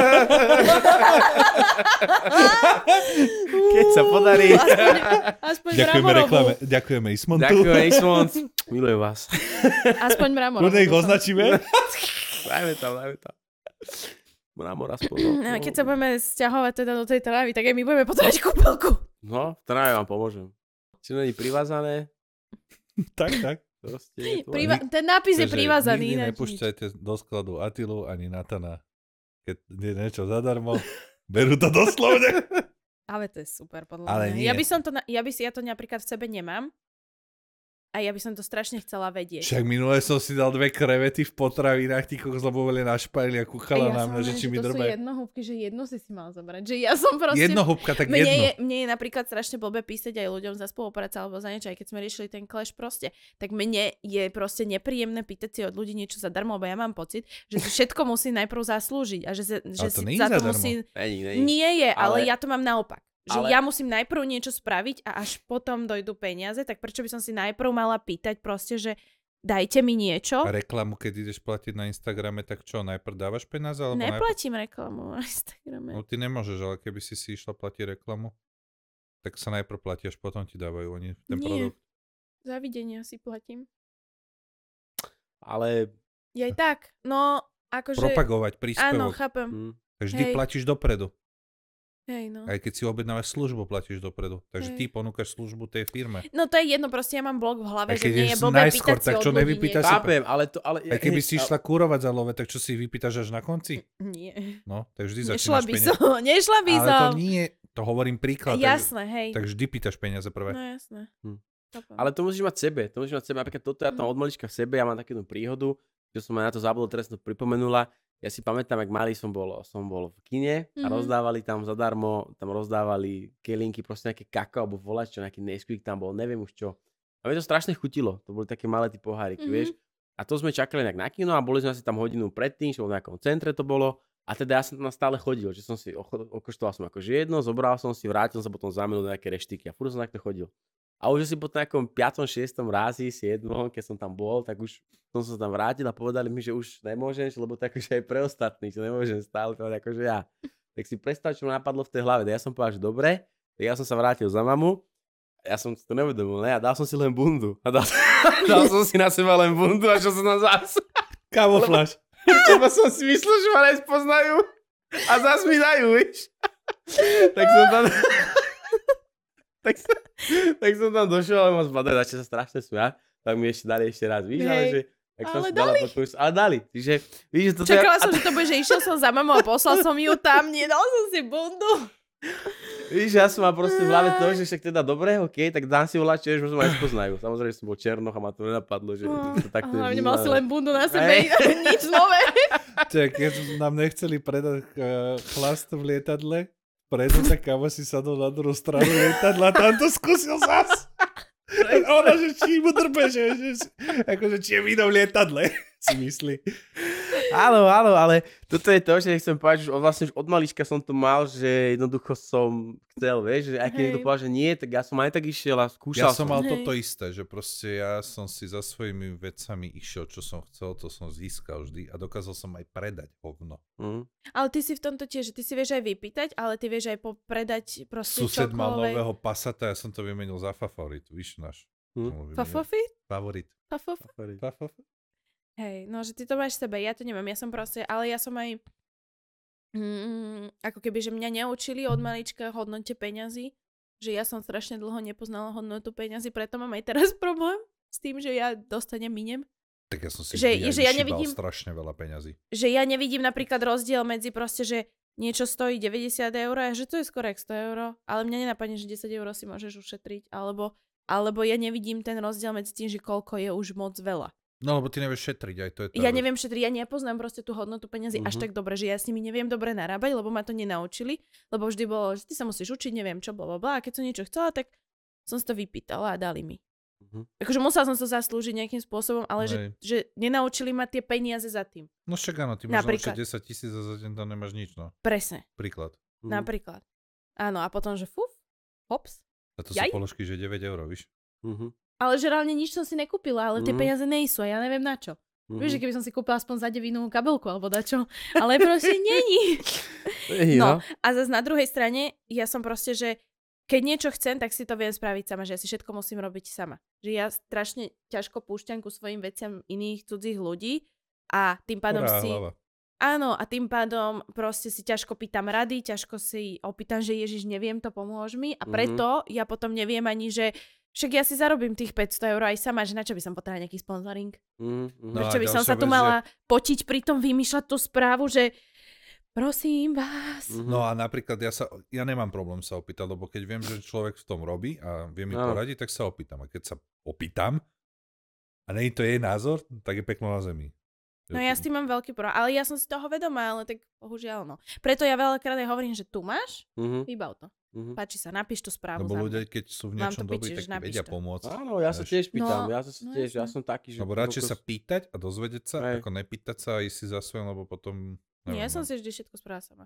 Keď sa podarí. Aspoň, aspoň Ďakujeme mramorovú. reklame. Ďakujeme Ismontu. Ďakujem, Ismont. Milujem vás. Aspoň mramorovú. Kľudne ich dúfam. označíme. Dajme tam, dajme tam. Mramor aspoň. No, keď sa budeme sťahovať teda do tej trávy, tak aj my budeme potrebovať kúpelku. No, v tráve vám pomôžem. Či není privázané, tak, tak. proste je to... Priva- ten nápis je Takže privázaný. Nikdy ináč nič. nepúšťajte do skladu Atilu ani Natana. Keď je niečo zadarmo, berú to doslovne. Ale to je super, podľa Ale mňa. nie. Ja by som to, na- ja by si, ja to napríklad v sebe nemám. A ja by som to strašne chcela vedieť. Však minule som si dal dve krevety v potravinách, tí kokos, lebo boli našpajili a A kúchala ja na som mňa, že len, či mi to sú drbe. jednohúbky, že jednu si si mal zobrať. Že ja som proste... Jedno húbka, tak Mne jedno. je, mne je napríklad strašne blbé písať aj ľuďom za spoluprácu alebo za niečo, aj keď sme riešili ten clash proste, tak mne je proste nepríjemné pýtať si od ľudí niečo zadarmo, lebo ja mám pocit, že si všetko musí najprv zaslúžiť a že, sa- že to si nie je za to zadarmo. musí... Není, není. Nie je, ale, Ale- ja to mám naopak. Že ale- ja musím najprv niečo spraviť a až potom dojdú peniaze, tak prečo by som si najprv mala pýtať proste, že dajte mi niečo. A reklamu, keď ideš platiť na Instagrame, tak čo, najprv dávaš peniaze? Alebo Neplatím najprv... reklamu na Instagrame. No ty nemôžeš, ale keby si si išla platiť reklamu, tak sa najprv platí, až potom ti dávajú oni ten Nie. produkt. Zavidenia si platím. Ale... Je aj tak, no akože... Propagovať Áno, príspevok. chápem. Hm. Tak vždy Hej. platíš dopredu. Hej, no. Aj keď si objednávaš službu, platíš dopredu. Takže Hej. ty ponúkaš službu tej firme. No to je jedno, proste ja mám blok v hlave, Aj že keď nie je ideš blbé najskôr, pýtať si tak od čo ľudí nevypýtaš niečo. si- Chápem, ale to... Ale, Aj keby hej, si išla kúrovať za love, tak čo si vypýtaš až na konci? Nie. No, tak vždy Nešla začínaš by peniaze. som, nešla by Ale som. to nie, to hovorím príklad. Tak, Jasné, hej. tak vždy pýtaš peniaze prvé. No jasné. Hm. Chápem. Ale to musíš mať sebe, to musíš mať sebe. Napríklad toto ja tam Mm. od malička v sebe, ja mám takú jednu príhodu, že som aj na to zabudol, teraz to pripomenula. Ja si pamätám, jak malý som bol, som bol v kine a Mhm. rozdávali tam zadarmo, tam rozdávali kelinky, proste nejaké kakao, alebo volač, čo nejaký Nesquik tam bol, neviem už čo. A mne to strašne chutilo, to boli také malé tí poháriky, Mhm. vieš. A to sme čakali nejak na kino a boli sme asi tam hodinu predtým, že v nejakom centre to bolo. A teda ja som tam stále chodil, že som si ocho- okoštoval som akože jedno, zobral som si, vrátil som sa potom za minútu nejaké reštiky a furt som takto chodil. A už si po nejakom piatom šiestom rázi, siedmom, keď som tam bol, tak už som sa tam vrátil a povedali mi, že už nemôžeš, lebo to akože aj pre ostatných, že nemôžem stále to akože ja. Tak si predstav, čo ma napadlo v tej hlave. Tak ja som povedal, že dobre, tak ja som sa vrátil za mamu, ja som si to nevedomil, ne? A dal som si len bundu. A dal, dal som si na seba len bundu a čo som tam zás. Kamufláž. Lebo som si myslel, že ma nespoznajú a zás mi dajú, vieš. Tak som tam... tak, som, tak som tam došiel, ale ma zbadajú, začal sa strašne smiať. Tak mi ešte dali ešte raz, víš, ale Hej. že... Tak som Ale si dala dali. potom, ale dali. Čiže, víš, že toto Čakala ja, som, že to bude, že išiel som za mamou a poslal som ju tam, nedal som si bundu. víš, ja som mal proste v hlave to, že však teda dobre, okej, tak dám si volať, že možno ma nespoznajú. Samozrejme, že som bol černoch a ma to nenapadlo, že No. to takto A hlavne je. mal si len bundu na sebe, Hej. nič nové. Tak, keď nám nechceli predať uh, chlast v lietadle, predu, tak kamo si sadol na druhú stranu lietadla a tam to skúsil zas. A ona, že či mu drbe, že, že, že akože či je víno v lietadle, si myslí. Áno, áno, ale toto je to, že chcem povedať, že už od- vlastne už od malička som to mal, že jednoducho som chcel, vieš, že aj keď Hej. niekto povedal, že nie, tak ja som aj tak išiel a skúšal Ja som mal Hej. toto isté, že proste ja som si za svojimi vecami išiel, čo som chcel, to som získal vždy a dokázal som aj predať hovno. Mm. Ale ty si v tomto tiež, že ty si vieš aj vypýtať, ale ty vieš aj popredať proste Sused mal čokoľvek. nového Passata, ja som to vymenil za favorit, víš náš. Hm. Som ho vymenil. Fafofy? Favorit. Fafof? Fafofy? Hej, no že ty to máš v sebe, ja to neviem, ja som proste, ale ja som aj, mm, ako keby, že mňa neučili od malička hodnote peňazí, že ja som strašne dlho nepoznala hodnotu peňazí, preto mám aj teraz problém s tým, že ja dostanem miniem. Tak ja som si Že- vždy aj že ja vyšíbal nevidím- strašne veľa peňazí. Že ja nevidím napríklad rozdiel medzi proste, že niečo stojí deväťdesiat eur a že to je skoro jak sto eur, ale mňa nenapadne, že desať eur si môžeš ušetriť, alebo, alebo ja nevidím ten rozdiel medzi tým, že koľko je už moc veľa. No lebo ty nevieš šetriť, aj to je tá Ja vec. neviem šetriť, ja nepoznám proste tú hodnotu peniazy až Mhm. tak dobre, že ja s nimi neviem dobre narábať, lebo ma to nenaučili, lebo vždy bolo, že ty sa musíš učiť, neviem čo, blablabla, a keď som niečo chcela, tak som si to vypýtala a dali mi. Mhm. Akože musela som sa zaslúžiť nejakým spôsobom, ale že, Hej. že nenaučili ma tie peniaze za tým. No však áno, ty máš Napríklad. naučiť desať tisíc a za deň tam nemáš nič, no. Presne, Príklad. Mhm. napríklad. Áno, a potom, že fuf, hops. A to Jaj. sú položky, že deväť eur, víš? Mhm. Ale že reálne nič som si nekúpila, ale tie Mhm. peniaze nejsú a ja neviem na čo. Mhm. Vieš, že keby som si kúpila aspoň za devinu kabelku alebo dačo, ale proste není. Ej, No, no. a zase na druhej strane, ja som proste, že keď niečo chcem, tak si to viem spraviť sama, že ja si všetko musím robiť sama. Že ja strašne ťažko púšťam ku svojim veciam iných cudzích ľudí a tým pádom Ktorá si... hlava. Áno, a tým pádom proste si ťažko pýtam rady, ťažko si opýtam, že Ježiš, neviem to, pomôž mi. A Mhm. preto ja potom neviem ani, že však ja si zarobím tých päťsto eur aj sama, že na čo by som potrebovala nejaký sponzoring? Mhm. Mhm. No a Prečo by som sa ďalšia tu vec, mala potiť pri tom vymýšľať tú správu, že prosím vás. Mhm. No a napríklad ja sa, ja nemám problém sa opýtať, lebo keď viem, že človek v tom robí a vie mi Áno. poradiť, tak sa opýtam. A keď sa opýtam a nie je to jej názor, tak je peklo na zemi. No ja s tým mám veľký problém, ale ja som si toho vedomá, ale tak bohužiaľ no. Preto ja veľakrát aj hovorím, že tu máš, Mhm. vybav to. Mhm. Páči sa, napíš tú správu Lebo za mňa. ľudia, keď sú v Mám niečom to dobrí, piči, tak že ti napíš vedia to. pomôcť. Áno, ja sa Vieš. tiež pýtam, No, ja sa no tiež, ja jasné. som taký, že... Lebo radšej kokos- sa pýtať a dozvedieť sa, Hej. ako nepýtať sa a ísť si za svojím, lebo potom... Nie, ja neviem, som no. si vždy všetko spravila sama.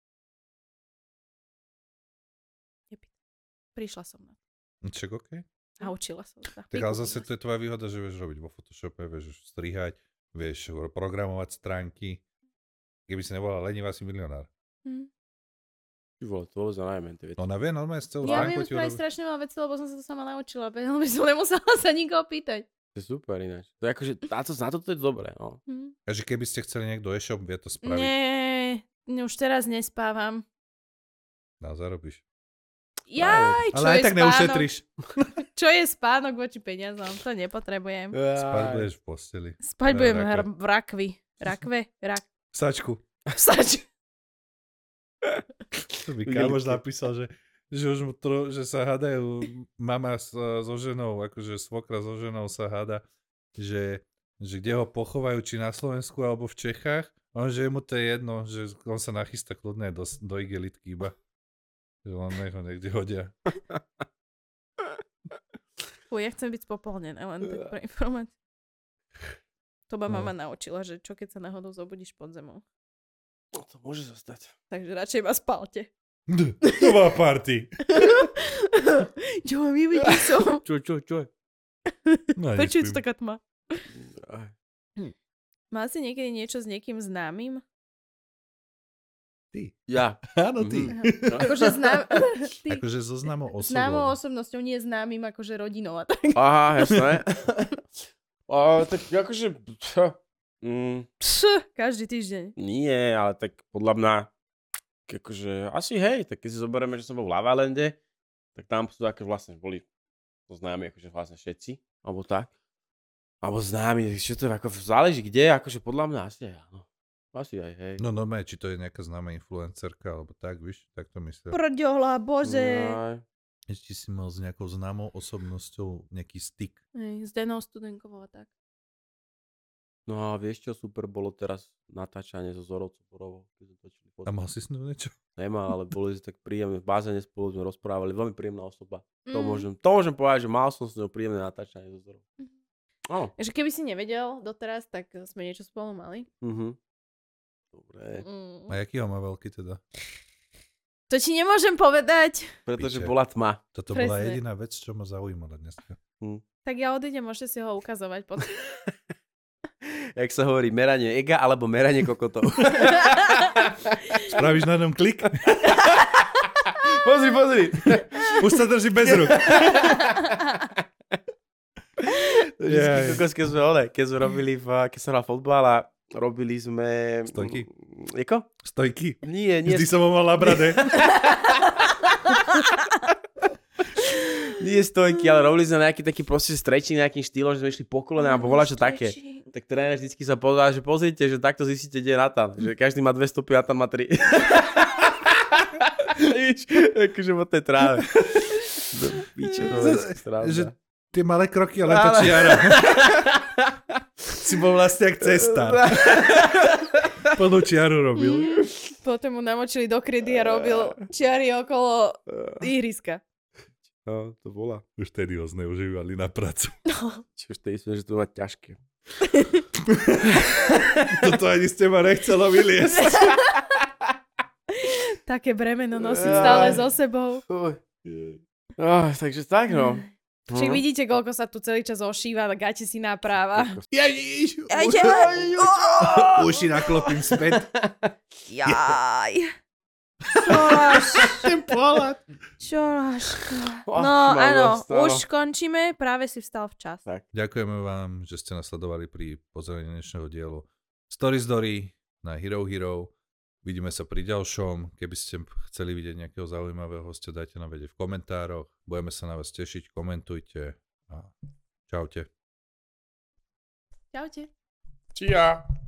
Nepýtam. Prišla som na to. Čak okej. Naučila som sa. Tak ale zase to je tvoja výhoda, že vieš robiť vo Photoshope, vieš strihať, vieš programovať stránky. Keby si nebola lenivá, si milionár. Hm. Ty vole, to vôbec najmä tie veci. Ona vie, normálne z celú Ja stránku viem ti spraviť urobí. strašne veľa vecí, lebo som sa to sama naučila, lebo som nemusela sa nikoho pýtať. To je super ináč. To je akože, na to, na to, to je dobré, no. Hm. Takže keby ste chceli niekto e-shop, vie to spraviť. Nie, už teraz nespávam. No, zarobíš. Jaj, čo Ale aj je tak spánok? neušetríš. Čo je spánok voči peniazom? To nepotrebujem. Spať budeš v posteli. Spať budem rakve. hr- v rakvi. Rakve? Rak... Sačku. Sač. To by kámoš napísal, že, že, už mu tro, že sa hádajú mama s, so ženou, akože svokra so ženou sa háda, že, že kde ho pochovajú, či na Slovensku alebo v Čechách. On, že mu to je jedno, že on sa nachystá kľudne do, do igelitky iba. Že len nech ho niekde hodia. Uj, ja chcem byť spopolnená, len tak pre informáciu. To ma No. mama naučila, že čo keď sa náhodou zobudíš pod zemou. No, to môže zostať. Takže radšej ma spálte. To má party. Čo mám vyvidieť som? Čo, čo, čo? No, Prečo je to nespím. taká tma? Aj. Mal si niekedy niečo s niekým známym? Ty. Ja. Áno, ty. Mhm. Akože znám... Ty... Akože so známou osobou. Známou osobnosťou, nie známym akože rodinou a tak. Aha, jasné. A, tak akože... Mm, Pš, každý týždeň. nie, ale tak podľa mňa... Akože, asi hej, tak keď si zoberieme, že som bol v Lavalande, tak tam sú také vlastne boli to známi, akože vlastne všetci, alebo tak. Alebo známi, čo to je, ako záleží kde, akože podľa mňa asi aj áno. Asi aj hej. No normálne, či to je nejaká známa influencerka, alebo tak, víš, tak to myslím. Prďohla, bože. Aj. Ešte si mal s nejakou známou osobnosťou nejaký styk. Hej, s Denou Studenkovou a tak. No a vieš čo, super bolo teraz natáčanie so Zorou Coporovou, keď sme točili A podcast. mal si s ňou niečo? Nemá, ale boli si tak príjemné, v bazéne spolu sme rozprávali, veľmi príjemná osoba. To, Mm. môžem, to môžem povedať, že mal som s ňou príjemné natáčanie so Zorou. Áno. Takže keby si nevedel doteraz, tak sme niečo spolu mali. Mhm. Dobre. Mm. A jaký ho má veľký teda? To ti nemôžem povedať. Pretože Piče. bola tma. Toto bola Presne. jediná vec, čo ma zaujímala dneska. Tak ja odídem, môžete si ho ukazovať potom. Jak sa hovorí, meranie ega alebo meranie kokotov. Spravíš na ňom klik? Pozri, pozri. Už sa drží bez rúk. Vždycky Jaj. kokos, keď sme, ole, keď sme robili, v, keď som hral fotbal a robili sme... Stojky? Jako? Stojky. Nie, nie. Vždy som ho mal na brade. Nie stojky, ale robili sme nejaký taký proste stretching nejakým štýlom, že sme išli po kolene alebo voľa čo také. Tak tréner vždycky sa povedal, že pozrite, že takto zistíte, kde je Natan. Že každý má dve stopy, Natan má tri. Víš, akože po tej tráve. Do píče, to je sranda. Že tie malé kroky, ale tá čiara. Si bol vlastne jak cesta. Plnú čiaru robil. Potom mu namočili do krydy a robil čiary okolo ihriska. No, to bola. Už tedy ho zneužívali na prácu. Čiže tej sme, že to má ťažké. Toto ani z teba nechcelo vyliesť. Také bremeno nosiť stále so sebou. Oh, takže tak, no. Čiže vidíte, koľko sa tu celý čas ošíva, dáte si náprava. Ježiš. Jajde! Uši naklopím späť. Jaj. Čoláš. Ten pohľad. Čoláška. Ach, No mám áno, dostalo. už končíme, práve si vstal včas. Tak. Ďakujeme vám, že ste nás sledovali pri pozeraní dnešného dielu Story Story na Hero Hero. Vidíme sa pri ďalšom. Keby ste chceli vidieť nejakého zaujímavého hostia, dajte nám vedieť v komentároch. Budeme sa na vás tešiť, komentujte a čaute. Čaute. Čia.